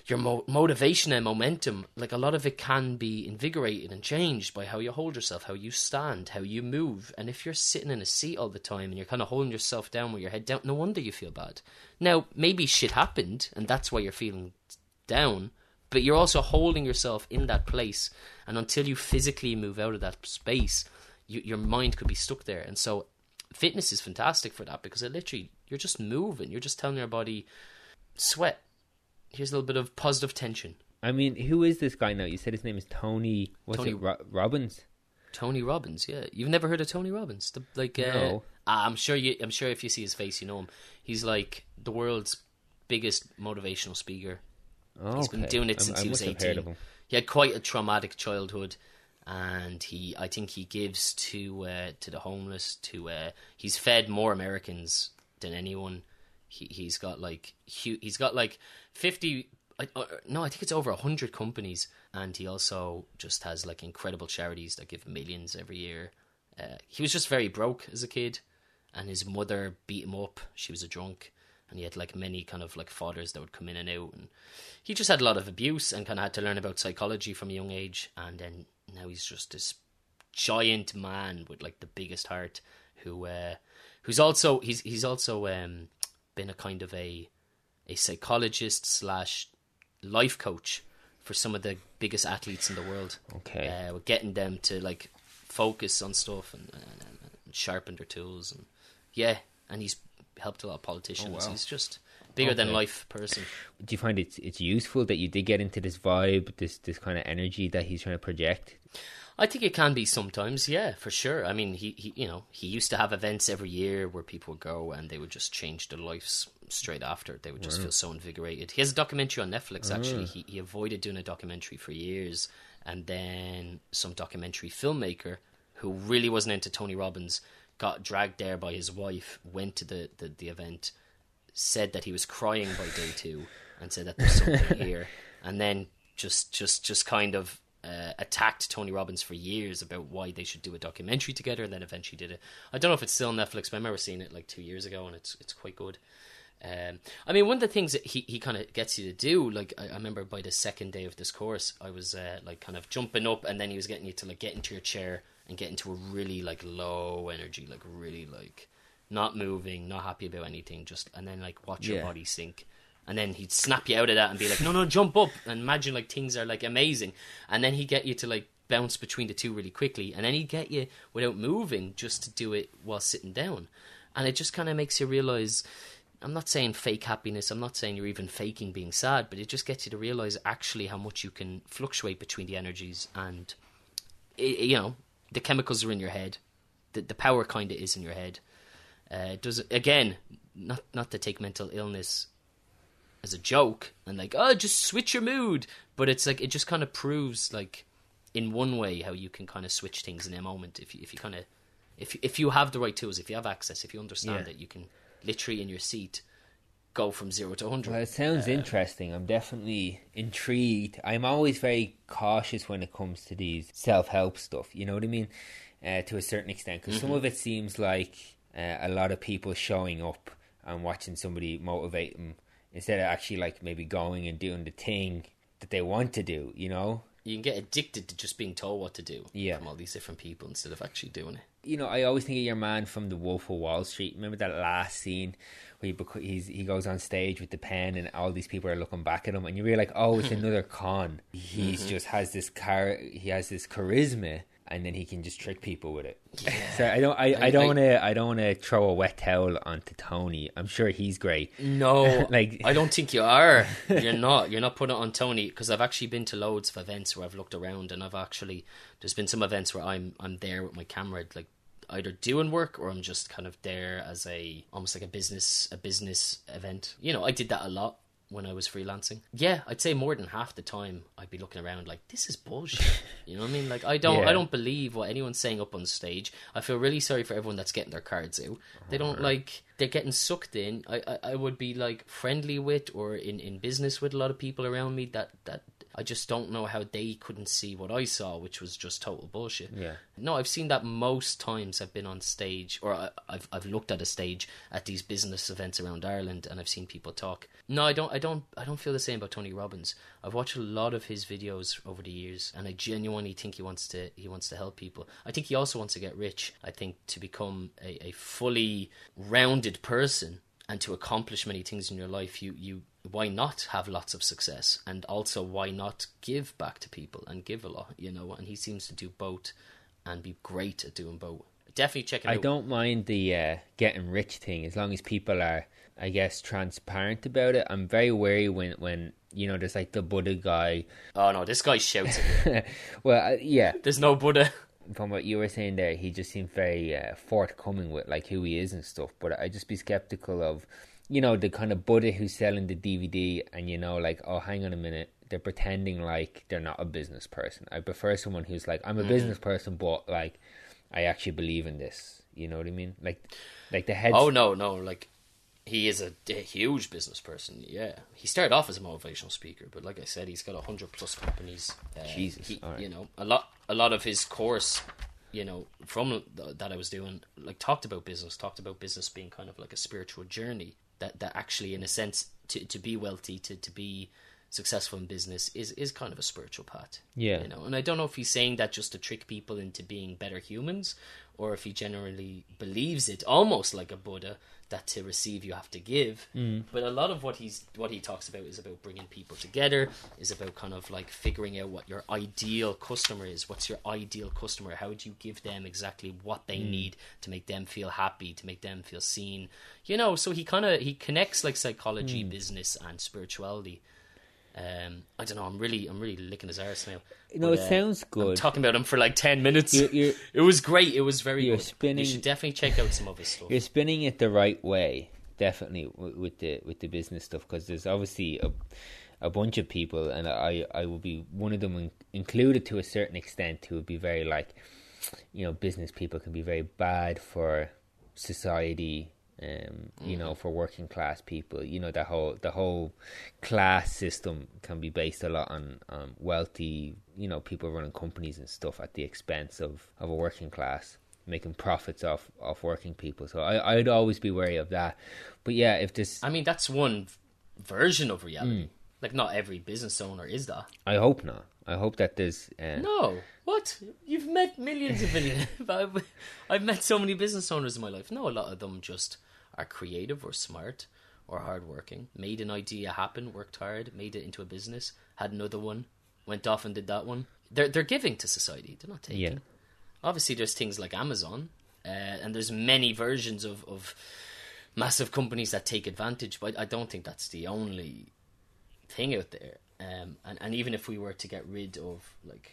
your motivation and momentum, like a lot of it can be invigorated and changed by how you hold yourself, how you stand, how you move. And if you're sitting in a seat all the time and you're kind of holding yourself down with your head down, no wonder you feel bad. Now, maybe shit happened and that's why you're feeling down, but you're also holding yourself in that place. And until you physically move out of that space, your mind could be stuck there. And so fitness is fantastic for that, because it literally, you're just moving. You're just telling your body, sweat. Here's a little bit of positive tension. I mean, who is this guy now? You said his name is Tony. Robbins? Tony Robbins, yeah. You've never heard of Tony Robbins? No. I'm sure if you see his face, you know him. He's like the world's biggest motivational speaker. Oh, he's been doing it since he was 18. He had quite a traumatic childhood, and I think he gives to the homeless. He's fed more Americans than anyone. He's got like 50. I think it's over 100 companies, and he also just has like incredible charities that give millions every year. He was just very broke as a kid, and his mother beat him up. She was a drunk, and he had like many kind of like fathers that would come in and out, and he just had a lot of abuse and kind of had to learn about psychology from a young age. And then now he's just this giant man with like the biggest heart, who's also been a kind of a psychologist / life coach for some of the biggest athletes in the world. Okay. With getting them to like focus on stuff and sharpen their tools, and he's helped a lot of politicians. Oh, wow. He's just bigger than life person. Do you find it's useful that you did get into this vibe, this kind of energy that he's trying to project? I think it can be sometimes, yeah, for sure. I mean, he used to have events every year where people would go and they would just change their lives straight after. They would just feel so invigorated. He has a documentary on Netflix, actually. He avoided doing a documentary for years, and then some documentary filmmaker who really wasn't into Tony Robbins got dragged there by his wife, went to the event, said that he was crying by day 2, and said that there's something here, and then just kind of attacked Tony Robbins for years about why they should do a documentary together, and then eventually did it. I don't know if it's still on Netflix, but I remember seeing it like 2 years ago, and it's quite good. I mean, one of the things that he kind of gets you to do, like I remember by the second day of this course, I was like kind of jumping up, and then he was getting you to like get into your chair and get into a really like low energy, like really like not moving, not happy about anything, and then like watch your body sink. And then he'd snap you out of that and be like, no, jump up. And imagine like things are like amazing. And then he'd get you to like bounce between the two really quickly. And then he'd get you without moving just to do it while sitting down. And it just kind of makes you realize, I'm not saying fake happiness. I'm not saying you're even faking being sad. But it just gets you to realize actually how much you can fluctuate between the energies. And, the chemicals are in your head. The power kind of is in your head. Again, not to take mental illness as a joke and like, just switch your mood, but it's like it just kind of proves like in one way how you can kind of switch things in a moment if you have the right tools, if you have access, if you understand that you can literally in your seat go from 0 to 100. Well, it sounds interesting. I'm definitely intrigued. I'm always very cautious when it comes to these self-help stuff, you know what I mean, to a certain extent, because some of it seems like a lot of people showing up and watching somebody motivate them instead of actually like maybe going and doing the thing that they want to do, you know? You can get addicted to just being told what to do from all these different people instead of actually doing it. You know, I always think of your man from The Wolf of Wall Street. Remember that last scene where he goes on stage with the pen and all these people are looking back at him and you realize like, oh, it's another con. He's just has this he has this charisma, and then he can just trick people with it. Yeah. So I don't want to throw a wet towel onto Tony. I'm sure he's great. No, like I don't think you are. You're not putting it on Tony, because I've actually been to loads of events where I've looked around, and there's been some events where I'm there with my camera, like either doing work or I'm just kind of there as almost like a business event. You know, I did that a lot when I was freelancing. Yeah, I'd say more than half the time I'd be looking around like, this is bullshit. You know what I mean? Like I don't believe what anyone's saying up on stage. I feel really sorry for everyone that's getting their cards out. They don't they're getting sucked in. I would be like friendly with or in business with a lot of people around me that I just don't know how they couldn't see what I saw, which was just total bullshit. Yeah. No, I've seen that most times I've been on stage, or I've looked at a stage at these business events around Ireland, and I've seen people talk. No, I don't feel the same about Tony Robbins. I've watched a lot of his videos over the years, and I genuinely think he wants to help people. I think he also wants to get rich. I think to become a fully rounded person and to accomplish many things in your life, you why not have lots of success, and also why not give back to people and give a lot, you know? And he seems to do both and be great at doing both. Definitely check it out. I don't mind the getting rich thing as long as people are, I guess, transparent about it. I'm very wary when you know, there's like the Buddha guy. Oh no, this guy shouts at you. Well, yeah. There's no Buddha. From what you were saying there, he just seemed very forthcoming with like who he is and stuff. But I'd just be skeptical of, you know, the kind of Buddha who's selling the DVD and, you know, like, oh, hang on a minute, they're pretending like they're not a business person. I prefer someone who's like, I'm a business person, but like, I actually believe in this. You know what I mean? Like the head. Oh no, like, he is a huge business person. Yeah, he started off as a motivational speaker, but like I said, he's got 100+ companies. Jesus, right. You know, a lot of his course, you know, from that I was doing, like, talked about business being kind of like a spiritual journey. That actually, in a sense, to be wealthy, to be successful in business is kind of a spiritual path. Yeah. You know, and I don't know if he's saying that just to trick people into being better humans, or if he generally believes it, almost like a Buddha, that to receive you have to give. But a lot of what he talks about is about bringing people together, is about kind of like figuring out what your ideal customer is. What's your ideal customer? How do you give them exactly what they need to make them feel happy, to make them feel seen? You know, so he connects like psychology, business, and spirituality. I don't know. I'm really licking his arse now. You know, it sounds good. I'm talking about him for like 10 minutes. You're, it was great. It was very good. Spinning, you should definitely check out some of his stuff. You're spinning it the right way, definitely, with the business stuff, because there's obviously a bunch of people, and I will be one of them included to a certain extent, who would be very like, you know, business people can be very bad for society. You know, for working class people, you know, the whole class system can be based a lot on wealthy, you know, people running companies and stuff at the expense of a working class, making profits off working people. So I'd always be wary of that. But yeah, if this, I mean, that's one version of reality. Like, not every business owner is that. I hope not. I hope that there's no. What? You've met millions of millionaires. I've met so many business owners in my life. No, a lot of them just are creative or smart or hardworking, made an idea happen, worked hard, made it into a business, had another one, went off and did that one. They're giving to society. They're not taking. Yeah. Obviously, there's things like Amazon, and there's many versions of massive companies that take advantage, but I don't think that's the only thing out there. And even if we were to get rid of like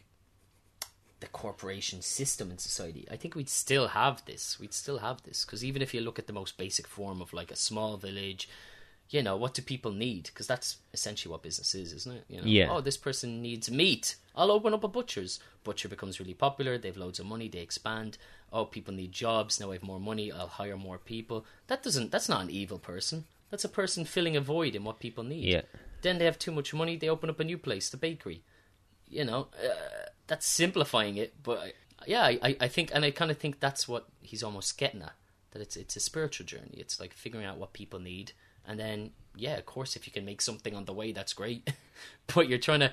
the corporation system in society, I think we'd still have this. Because even if you look at the most basic form of like a small village, you know, what do people need? Because that's essentially what business is, isn't it? You know, yeah. Oh, this person needs meat. I'll open up a butcher's. Butcher becomes really popular. They have loads of money. They expand. Oh, people need jobs. Now I have more money. I'll hire more people. That's not an evil person. That's a person filling a void in what people need. Yeah. Then they have too much money. They open up a new place, the bakery. You know, that's simplifying it, but I think, and I kind of think that's what he's almost getting at. That it's a spiritual journey. It's like figuring out what people need, and then of course, if you can make something on the way, that's great. But you're trying to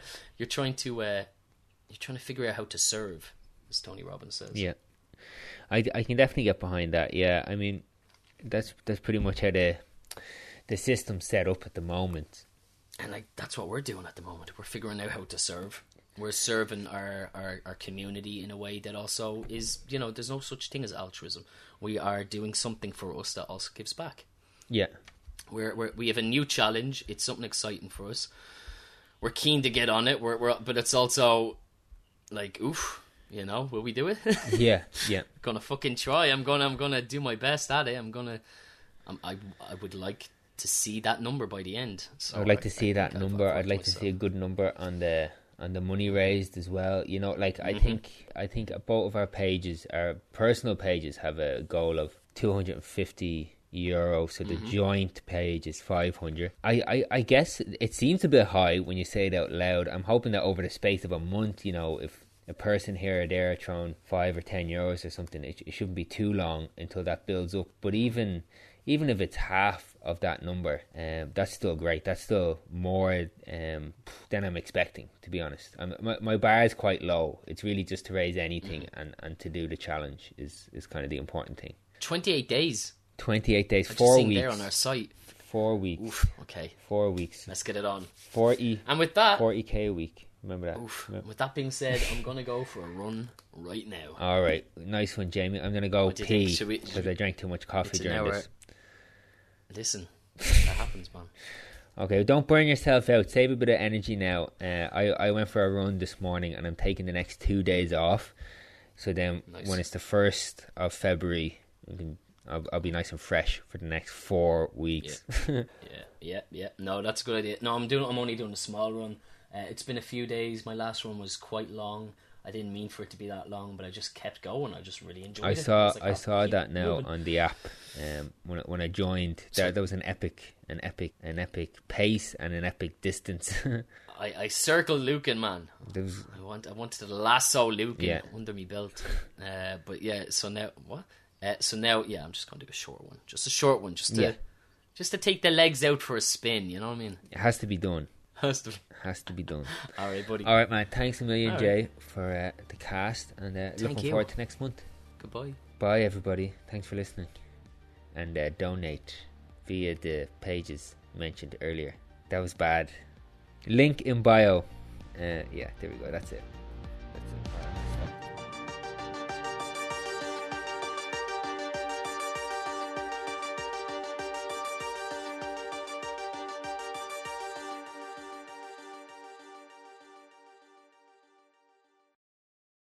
figure out how to serve, as Tony Robbins says. Yeah, I can definitely get behind that. Yeah, I mean, that's pretty much how the system's set up at the moment. And like that's what we're doing at the moment. We're figuring out how to serve. We're serving our community in a way that also is, you know, there's no such thing as altruism. We are doing something for us that also gives back. Yeah. We have a new challenge. It's something exciting for us. We're keen to get on it. But it's also like, oof, you know, will we do it? Yeah. Gonna fucking try. I'm gonna do my best at it. I would like to see that number by the end. So I'd like to see that number. I'd like to see a good number on the money raised as well. You know, like I think both of our pages, our personal pages, have a goal of 250 euro. So the joint page is 500. I guess it seems a bit high when you say it out loud. I'm hoping that over the space of a month, if a person here or there throwing 5 or 10 euros or something, it shouldn't be too long until that builds up. But even if it's half of that number, that's still great. That's still more than I'm expecting, to be honest. My bar is quite low. It's really just to raise anything and to do the challenge is kind of the important thing. 28 days. 28 days, I'm 4 just seeing weeks. there on our site. 4 weeks. Oof, okay. 4 weeks. Let's get it on. 40. And with that, 40k a week. Remember that. oof, with that being said, I'm going to go for a run right now. All right. Nice one, Jamie. I'm going to go What do you think? pee because I drank too much coffee It's an during hour. this. Listen, that happens, man. Okay, don't burn yourself out. Save a bit of energy now. I went for a run this morning and I'm taking the next 2 days off. So then when it's the 1st of February, I'll be nice and fresh for the next 4 weeks. Yeah. No, that's a good idea. No, I'm only doing a small run. It's been a few days. My last run was quite long. I didn't mean for it to be that long, but I just kept going. I just really enjoyed it. I saw that now on the app. When I joined, there was an epic pace and an epic distance. I circled Lucan, man. I wanted to lasso Lucan under my belt. But yeah, so now what? So now, yeah, I'm just going to do a short one. Just a short one, just to take the legs out for a spin, you know what I mean? It has to be done. Has to be done. All right, buddy. All right, man. Thanks a million, Jay, for the cast. And looking forward to next month. Goodbye. Bye, everybody. Thanks for listening. And donate via the pages mentioned earlier. That was bad. Link in bio. Yeah, there we go. That's it.